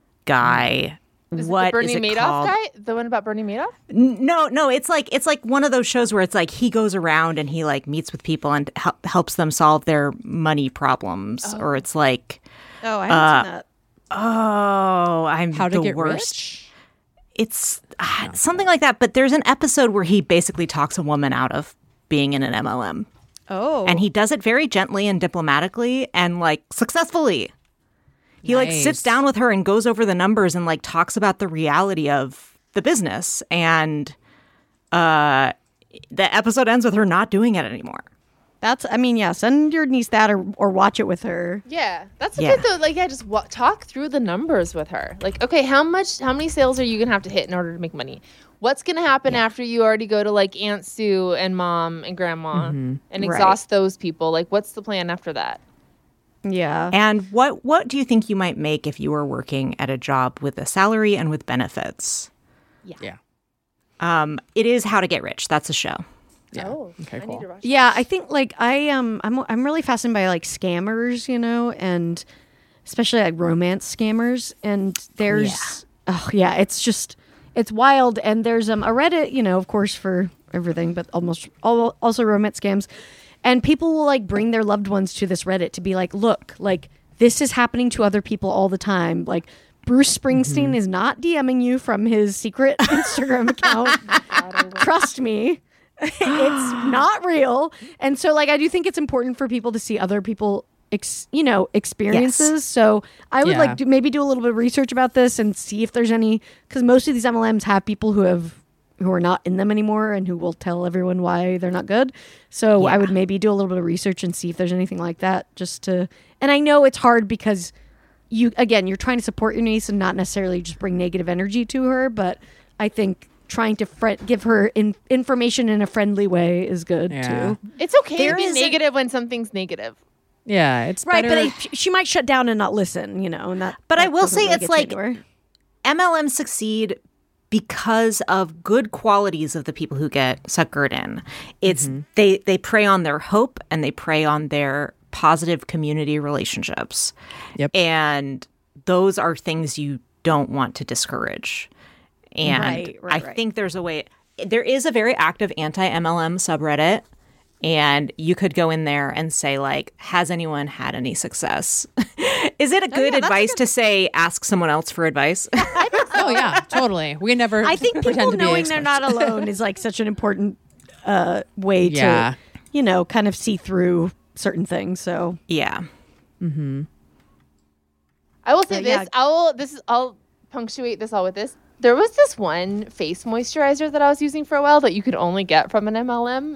guy. Is What it the Bernie is it Madoff called? guy? The one about Bernie Madoff? N- No, no, it's like it's like one of those shows where it's like he goes around and he like meets with people and hel- helps them solve their money problems, or it's like, Oh, I haven't seen that. oh, I'm how to the get worst. rich? It's uh, something like that. But there's an episode where he basically talks a woman out of being in an M L M, Oh. and he does it very gently and diplomatically and like successfully. He like sits Nice. down with her and goes over the numbers and like talks about the reality of the business, and uh the episode ends with her not doing it anymore. That's, I mean, yeah, send your niece that or, or watch it with her. Yeah, that's Yeah. good though. Like, yeah, just wa- talk through the numbers with her. Like, okay, how much, how many sales are you gonna have to hit in order to make money? What's gonna happen after you already go to like Aunt Sue and Mom and Grandma and Right. exhaust those people? Like, what's the plan after that? Yeah. And what what do you think you might make if you were working at a job with a salary and with benefits? Yeah. Um, it is How to Get Rich. That's a show. Yeah. Oh, Okay, I cool. need to watch. Yeah, I think like I um I'm I'm really fascinated by like scammers, you know, and especially like romance scammers. And there's oh yeah, it's just it's wild. And there's um a Reddit, you know, of course for everything, but almost all also romance scams. And people will like bring their loved ones to this Reddit to be like, look, like this is happening to other people all the time. Like Bruce Springsteen Mm-hmm. is not DMing you from his secret Instagram account. Trust me. It's not real. And so like I do think it's important for people to see other people ex, you know, experiences. So I would Yeah. like to maybe do a little bit of research about this and see if there's any, because most of these M L Ms have people who have who are not in them anymore and who will tell everyone why they're not good. So I would maybe do a little bit of research and see if there's anything like that, just to. And I know it's hard because you again you're trying to support your niece and not necessarily just bring negative energy to her, but I think trying to fr- give her in- information in a friendly way is good Yeah. too. It's okay There to be is a- negative when something's negative. Yeah, it's Right, better. but I, she might shut down and not listen, you know. And that. But I that will doesn't say really it's get like- you anywhere. M L Ms succeed because of good qualities of the people who get suckered in. It's Mm-hmm. they they prey on their hope and they prey on their positive community relationships. Yep. And those are things you don't want to discourage. And Right, right, I right. think there's a way. There is a very active anti-M L M subreddit. And you could go in there and say, like, has anyone had any success? Is it a good advice to say, ask someone else for advice? Oh yeah, totally. We never. I think pretend people to be knowing they're experts. not alone is like such an important uh, way Yeah. to, you know, kind of see through certain things. So Yeah. I will say Uh, this. yeah. I'll this is I'll punctuate this all with this. There was this one face moisturizer that I was using for a while that you could only get from an M L M.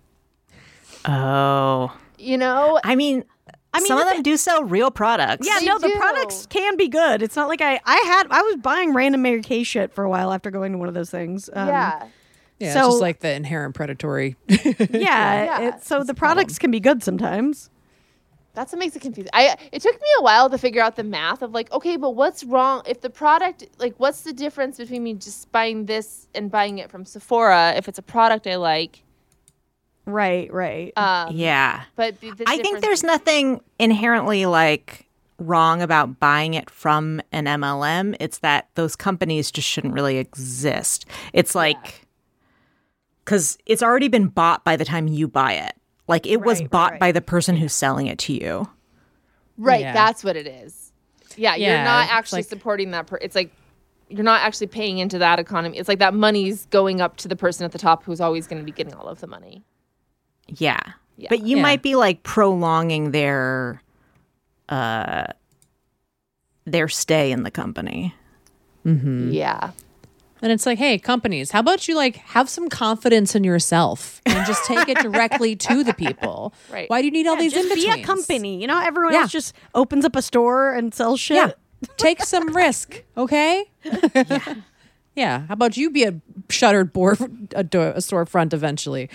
Oh. You know, I mean, I mean, some of the them do sell real products. yeah, They no, the do. products can be good. It's not like I, I had, I was buying random Mary Kay shit for a while after going to one of those things. Um, yeah. Yeah, So- it's just like the inherent predatory. yeah. Yeah. It, so the products can be good sometimes. That's what makes it confusing. I it took me a while to figure out the math of like, okay, but what's wrong if the product like what's the difference between me just buying this and buying it from Sephora if it's a product I like? Right, right. Um, Yeah. But the, the I think difference- there's nothing inherently like wrong about buying it from an M L M. It's that those companies just shouldn't really exist. It's like, because it's already been bought by the time you buy it. Like it was Right, right, bought right. by the person who's selling it to you. right. Yeah. That's what it is. Yeah, Yeah, you're not it's actually like- supporting that. Per- it's like you're not actually paying into that economy. It's like that money's going up to the person at the top who's always going to be getting all of the money. Yeah. Yeah. But you Yeah. might be like prolonging their uh their stay in the company. Yeah. And it's like, hey, companies, how about you like have some confidence in yourself and just take it directly to the people? Right. Why do you need all these just in be a company. You know, everyone Yeah. else just opens up a store and sells shit. Yeah. Take some risk, okay? yeah. Yeah. How about you be a shuttered board, a, door, a storefront eventually?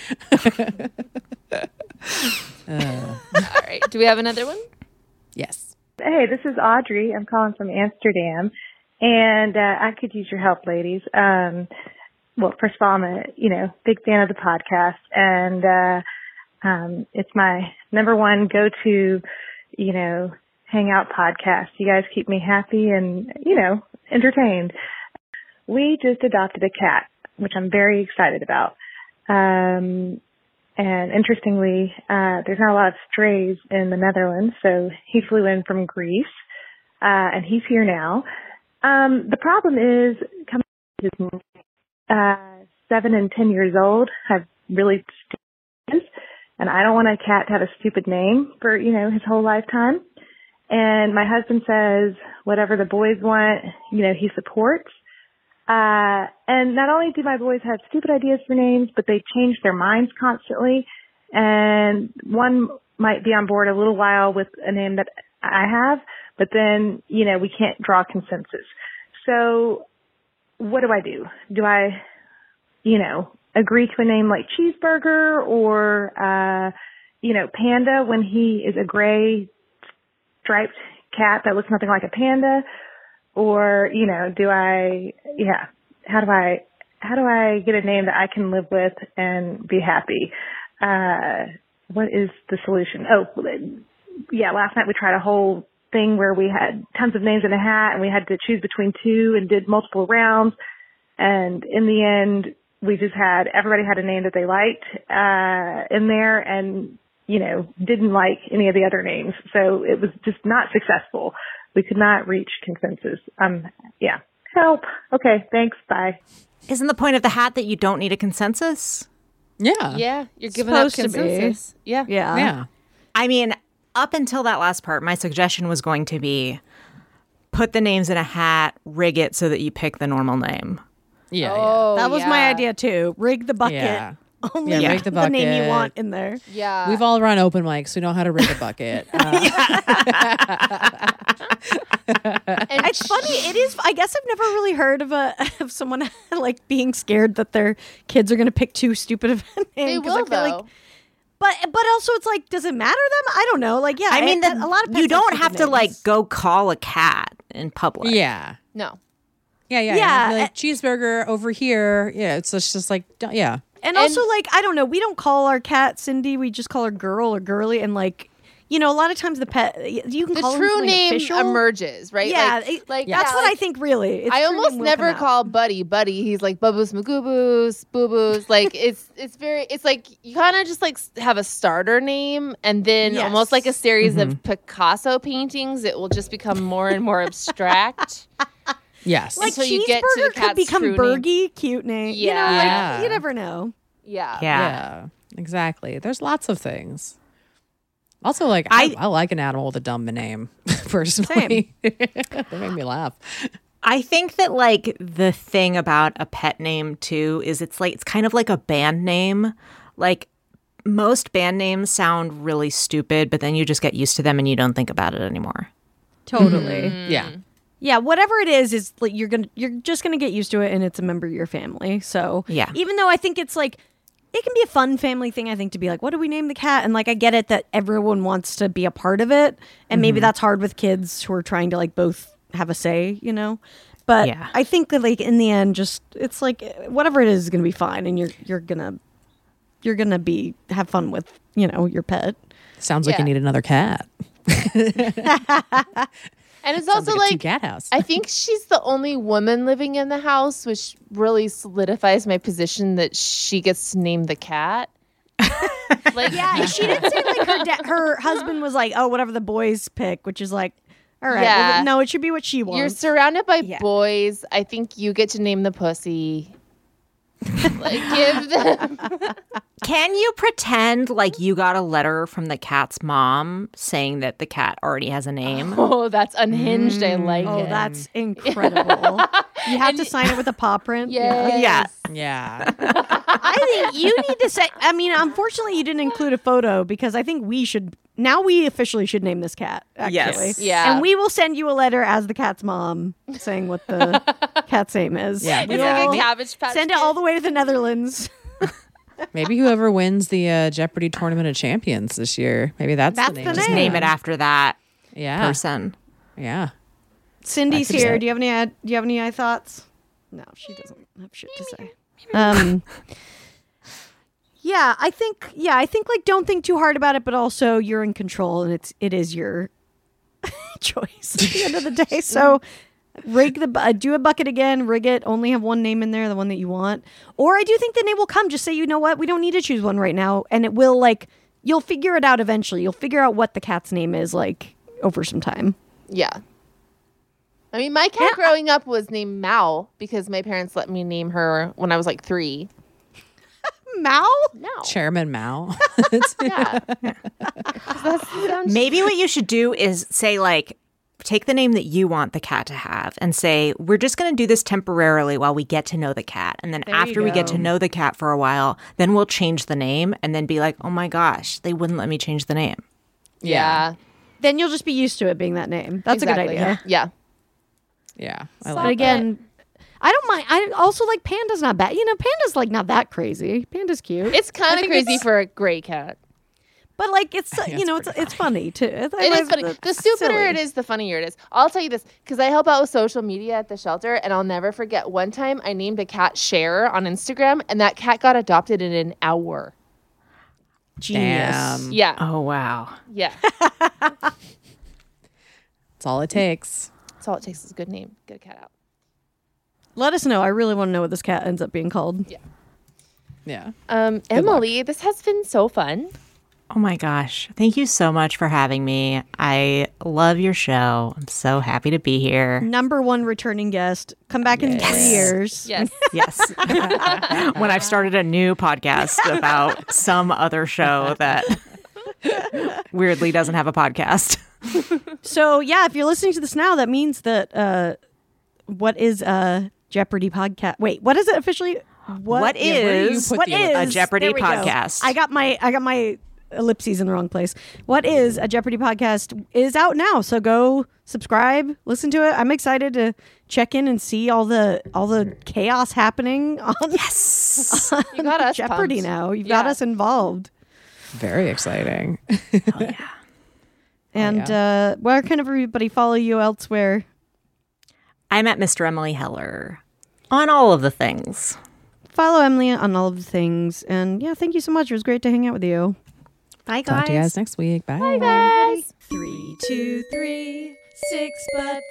All right. Do we have another one? Yes. Hey, this is Audrey. I'm calling from Amsterdam, and uh, I could use your help, ladies. Um, well, first of all, I'm a you know big fan of the podcast, and uh, um, it's my number one go-to, you know, hangout podcast. You guys keep me happy and you know entertained. We just adopted a cat, which I'm very excited about. Um, And interestingly, uh, there's not a lot of strays in the Netherlands, so he flew in from Greece, uh, and he's here now. Um, the problem is, coming uh, seven and ten years old have really stupid, and I don't want a cat to have a stupid name for, you know, his whole lifetime. And my husband says whatever the boys want, you know, he supports. Uh, and not only do my boys have stupid ideas for names, but they change their minds constantly. And one might be on board a little while with a name that I have, but then, you know, we can't draw consensus. So what do I do? Do I, you know, agree to a name like Cheeseburger or, uh, you know, Panda when he is a gray striped cat that looks nothing like a panda? Or, you know, do I, yeah, how do I, how do I get a name that I can live with and be happy? Uh, what is the solution? Oh, yeah, last night we tried a whole thing where we had tons of names in a hat and we had to choose between two and did multiple rounds. And in the end, we just had, everybody had a name that they liked, uh, in there and, you know, didn't like any of the other names. So it was just not successful. We could not reach consensus. Um, yeah. Help. Okay. Thanks. Bye. Isn't the point of the hat that you don't need a consensus? Yeah. Yeah. You're giving up Supposed to be. consensus. Yeah. Yeah. Yeah. I mean, up until that last part, my suggestion was going to be put the names in a hat, rig it so that you pick the normal name. Yeah, Oh, That was my yeah. idea too. Rig the bucket. yeah. Only Yeah, the, rig the the name you bucket. want in there. Yeah. We've all run open mics. We know how to rig a bucket. Uh, And It's funny. It is. I guess I've never really heard of a of someone like being scared that their kids are going to pick too stupid of a name. They 'cause will, I feel though. like, but but also it's like, does it matter to them? I don't know. Like, yeah. I mean, it- the, a lot of pets you don't have have stupid to like names. go call a cat in public. yeah. no. Yeah, yeah, Yeah, yeah. Be uh, Like cheeseburger over here. Yeah, it's just, just like don't- yeah. And, also, like, I don't know. We don't call our cat Cindy. We just call her Girl or Girly. And like, you know, a lot of times the pet you can The call them true something name official. emerges, right? Yeah, Like, it- like that's yeah, what like, I think. Really, Its I true almost name will never come out. call Buddy Buddy. He's like Bubboos Magooboos, Boo Boos. Like it's it's very it's like you kind of just like s- have a starter name, and then Yes. almost like a series of Picasso paintings, it will just become more and more abstract. Yes. Like until you get to the Cheeseburger could cat's become true name. Bergie, cute name. You know, Yeah. Yeah. like, you never know. Yeah. Yeah. yeah. Exactly. There's lots of things. Also, like I- I, I like an animal with a dumb name personally. They make me laugh. I think that like the thing about a pet name too is it's like it's kind of like a band name. Like most band names sound really stupid, but then you just get used to them and you don't think about it anymore. Totally. Yeah. Yeah, whatever it is, is like you're gonna you're just gonna get used to it, and it's a member of your family. So Yeah. even though I think it's like it can be a fun family thing, I think to be like, what do we name the cat? And like I get it that everyone wants to be a part of it, and maybe that's hard with kids who are trying to like both have a say, you know. But Yeah. I think that like in the end, just it's like whatever it is is gonna be fine, and you're you're gonna you're gonna be have fun with you know your pet. Sounds like Yeah. you need another cat. And it's Sounds also like a like two-cat house. I think she's the only woman living in the house, which really solidifies my position that she gets to name the cat. Like Yeah, she didn't say like her da- her husband was like, oh, whatever the boys pick, which is like, all right, Yeah. well, no, it should be what she wants. you're surrounded by Yeah. boys. I think you get to name the pussy. Like give them Can you pretend like you got a letter from the cat's mom saying that the cat already has a name? Oh, that's unhinged. I like Oh, it. that's incredible. You have to sign it with a paw print. Yes. Yeah. yeah. I think you need to say, I mean, unfortunately, you didn't include a photo because I think we should, now we officially should name this cat, actually. Yes. Yeah. And we will send you a letter as the cat's mom saying what the cat's name is. Yeah. It's We like will a Cabbage Patch send it Kid. all the way to the Netherlands. Maybe whoever wins the uh, Jeopardy Tournament of Champions this year, maybe that's, That's the name. the of Just name. name it after that Yeah. person. Yeah. Cindy's I could here. say- Do you have any ad- do you have any eye thoughts? No, she doesn't have shit to say. Um Yeah, I think yeah, I think like don't think too hard about it, but also you're in control and it's it is your choice at the end of the day. So rig the bu- uh, do a bucket again, rig it, only have one name in there, the one that you want. Or I do think the name will come. Just say, you know what, we don't need to choose one right now, and it will like you'll figure it out eventually. You'll figure out what the cat's name is like over some time. Yeah. I mean, my cat growing up was named Mao because my parents let me name her when I was like three. Mao? No. Chairman Mao. Yeah. 'Cause that sounds- Maybe what you should do is say like take the name that you want the cat to have and say we're just going to do this temporarily while we get to know the cat, and then There you after we get go. to know the cat for a while, then we'll change the name and then be like, oh my gosh, they wouldn't let me change the name. Yeah. Then you'll just be used to it being that name. That's exactly. a good idea. Yeah. Yeah. I Stop like But again, I don't mind. I also like Panda's not bad. You know, Panda's like not that crazy. Panda's cute. It's kind of think crazy it's- for a gray cat. but like it's uh, think you know it's it's it's funny too. It's, It is funny. The stupider silly. it is, the funnier it is. I'll tell you this because I help out with social media at the shelter, and I'll never forget one time I named a cat Cher on Instagram, and that cat got adopted in an hour. Genius. Damn. Yeah. Oh wow. Yeah. That's all it takes. That's all it takes is a good name. Get a cat out. Let us know. I really want to know what this cat ends up being called. Yeah. Um, Emily, this has been so fun. Oh my gosh. Thank you so much for having me. I love your show. I'm so happy to be here. Number one returning guest. Come back in three years. Yes. Yes. When I've started a new podcast about some other show that weirdly doesn't have a podcast. So yeah, if you're listening to this now, that means that uh, what is uh, Jeopardy podcast. Wait, what is it officially? What, What Yeah, where do you is put what the is a Jeopardy there we go. podcast? I got my I got my ellipses in the wrong place. What is a Jeopardy podcast is out now, so go subscribe, listen to it. I'm excited to check in and see all the all the chaos happening on Yes. on You got us Jeopardy pumped. now. You've got Yeah. us involved. Very exciting. And uh, where can everybody follow you elsewhere? I'm at Mister Emily Heller on all of the things. Follow Emily on all of the things. And yeah, thank you so much. It was great to hang out with you. Bye, Talk to you guys next week. Bye. Bye, guys. Three, two, three, six but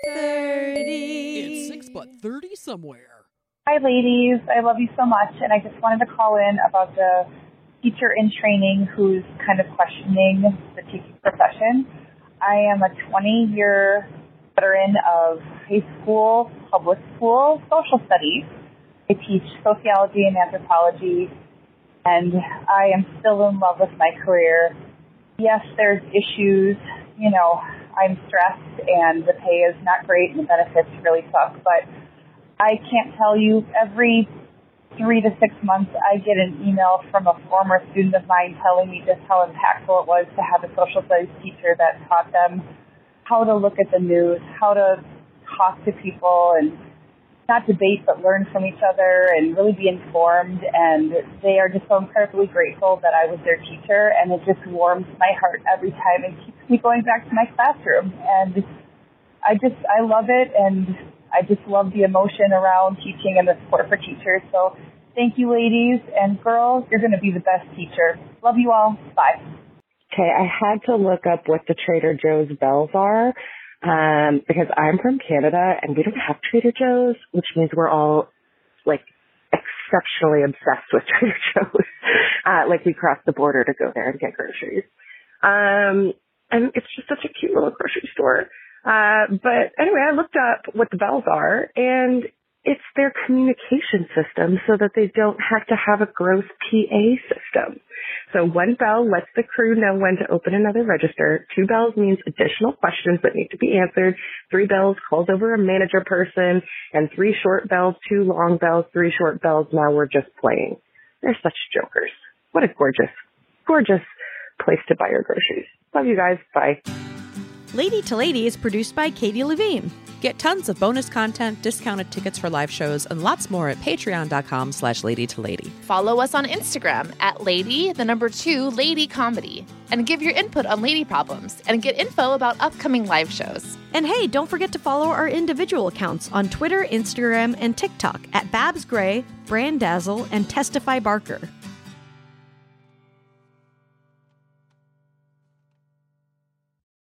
thirty. It's six but thirty somewhere. Hi, ladies. I love you so much, and I just wanted to call in about the teacher in training who's kind of questioning the teaching profession. I am a twenty-year veteran of high school, public school, social studies. I teach sociology and anthropology, and I am still in love with my career. Yes, there's issues. You know, I'm stressed, and the pay is not great, and the benefits really suck, but I can't tell you, every three to six months, I get an email from a former student of mine telling me just how impactful it was to have a social studies teacher that taught them how to look at the news, how to talk to people, and not debate, but learn from each other and really be informed. And they are just so incredibly grateful that I was their teacher, and it just warms my heart every time and keeps me going back to my classroom. And I just, I love it, and I just love the emotion around teaching and the support for teachers. So thank you, ladies and girls. You're going to be the best teacher. Love you all. Bye. Okay, I had to look up what the Trader Joe's bells are um, because I'm from Canada and we don't have Trader Joe's, which means we're all like exceptionally obsessed with Trader Joe's. uh, like we cross the border to go there and get groceries. Um, and it's just such a cute little grocery store. Uh, but anyway, I looked up what the bells are, and it's their communication system so that they don't have to have a gross P A system. So one bell lets the crew know when to open another register. Two bells means additional questions that need to be answered. Three bells calls over a manager person, and three short bells, two long bells, three short bells. Now we're just playing. They're such jokers. What a gorgeous, gorgeous place to buy your groceries. Love you guys. Bye. Lady to Lady is produced by Katie Levine. Get tons of bonus content, discounted tickets for live shows, and lots more at patreon.com slash lady to lady. Follow us on Instagram at lady, the number two, lady comedy. And give your input on lady problems and get info about upcoming live shows. And hey, don't forget to follow our individual accounts on Twitter, Instagram, and TikTok at Babs Gray, Brandazzle, and Testify Barker.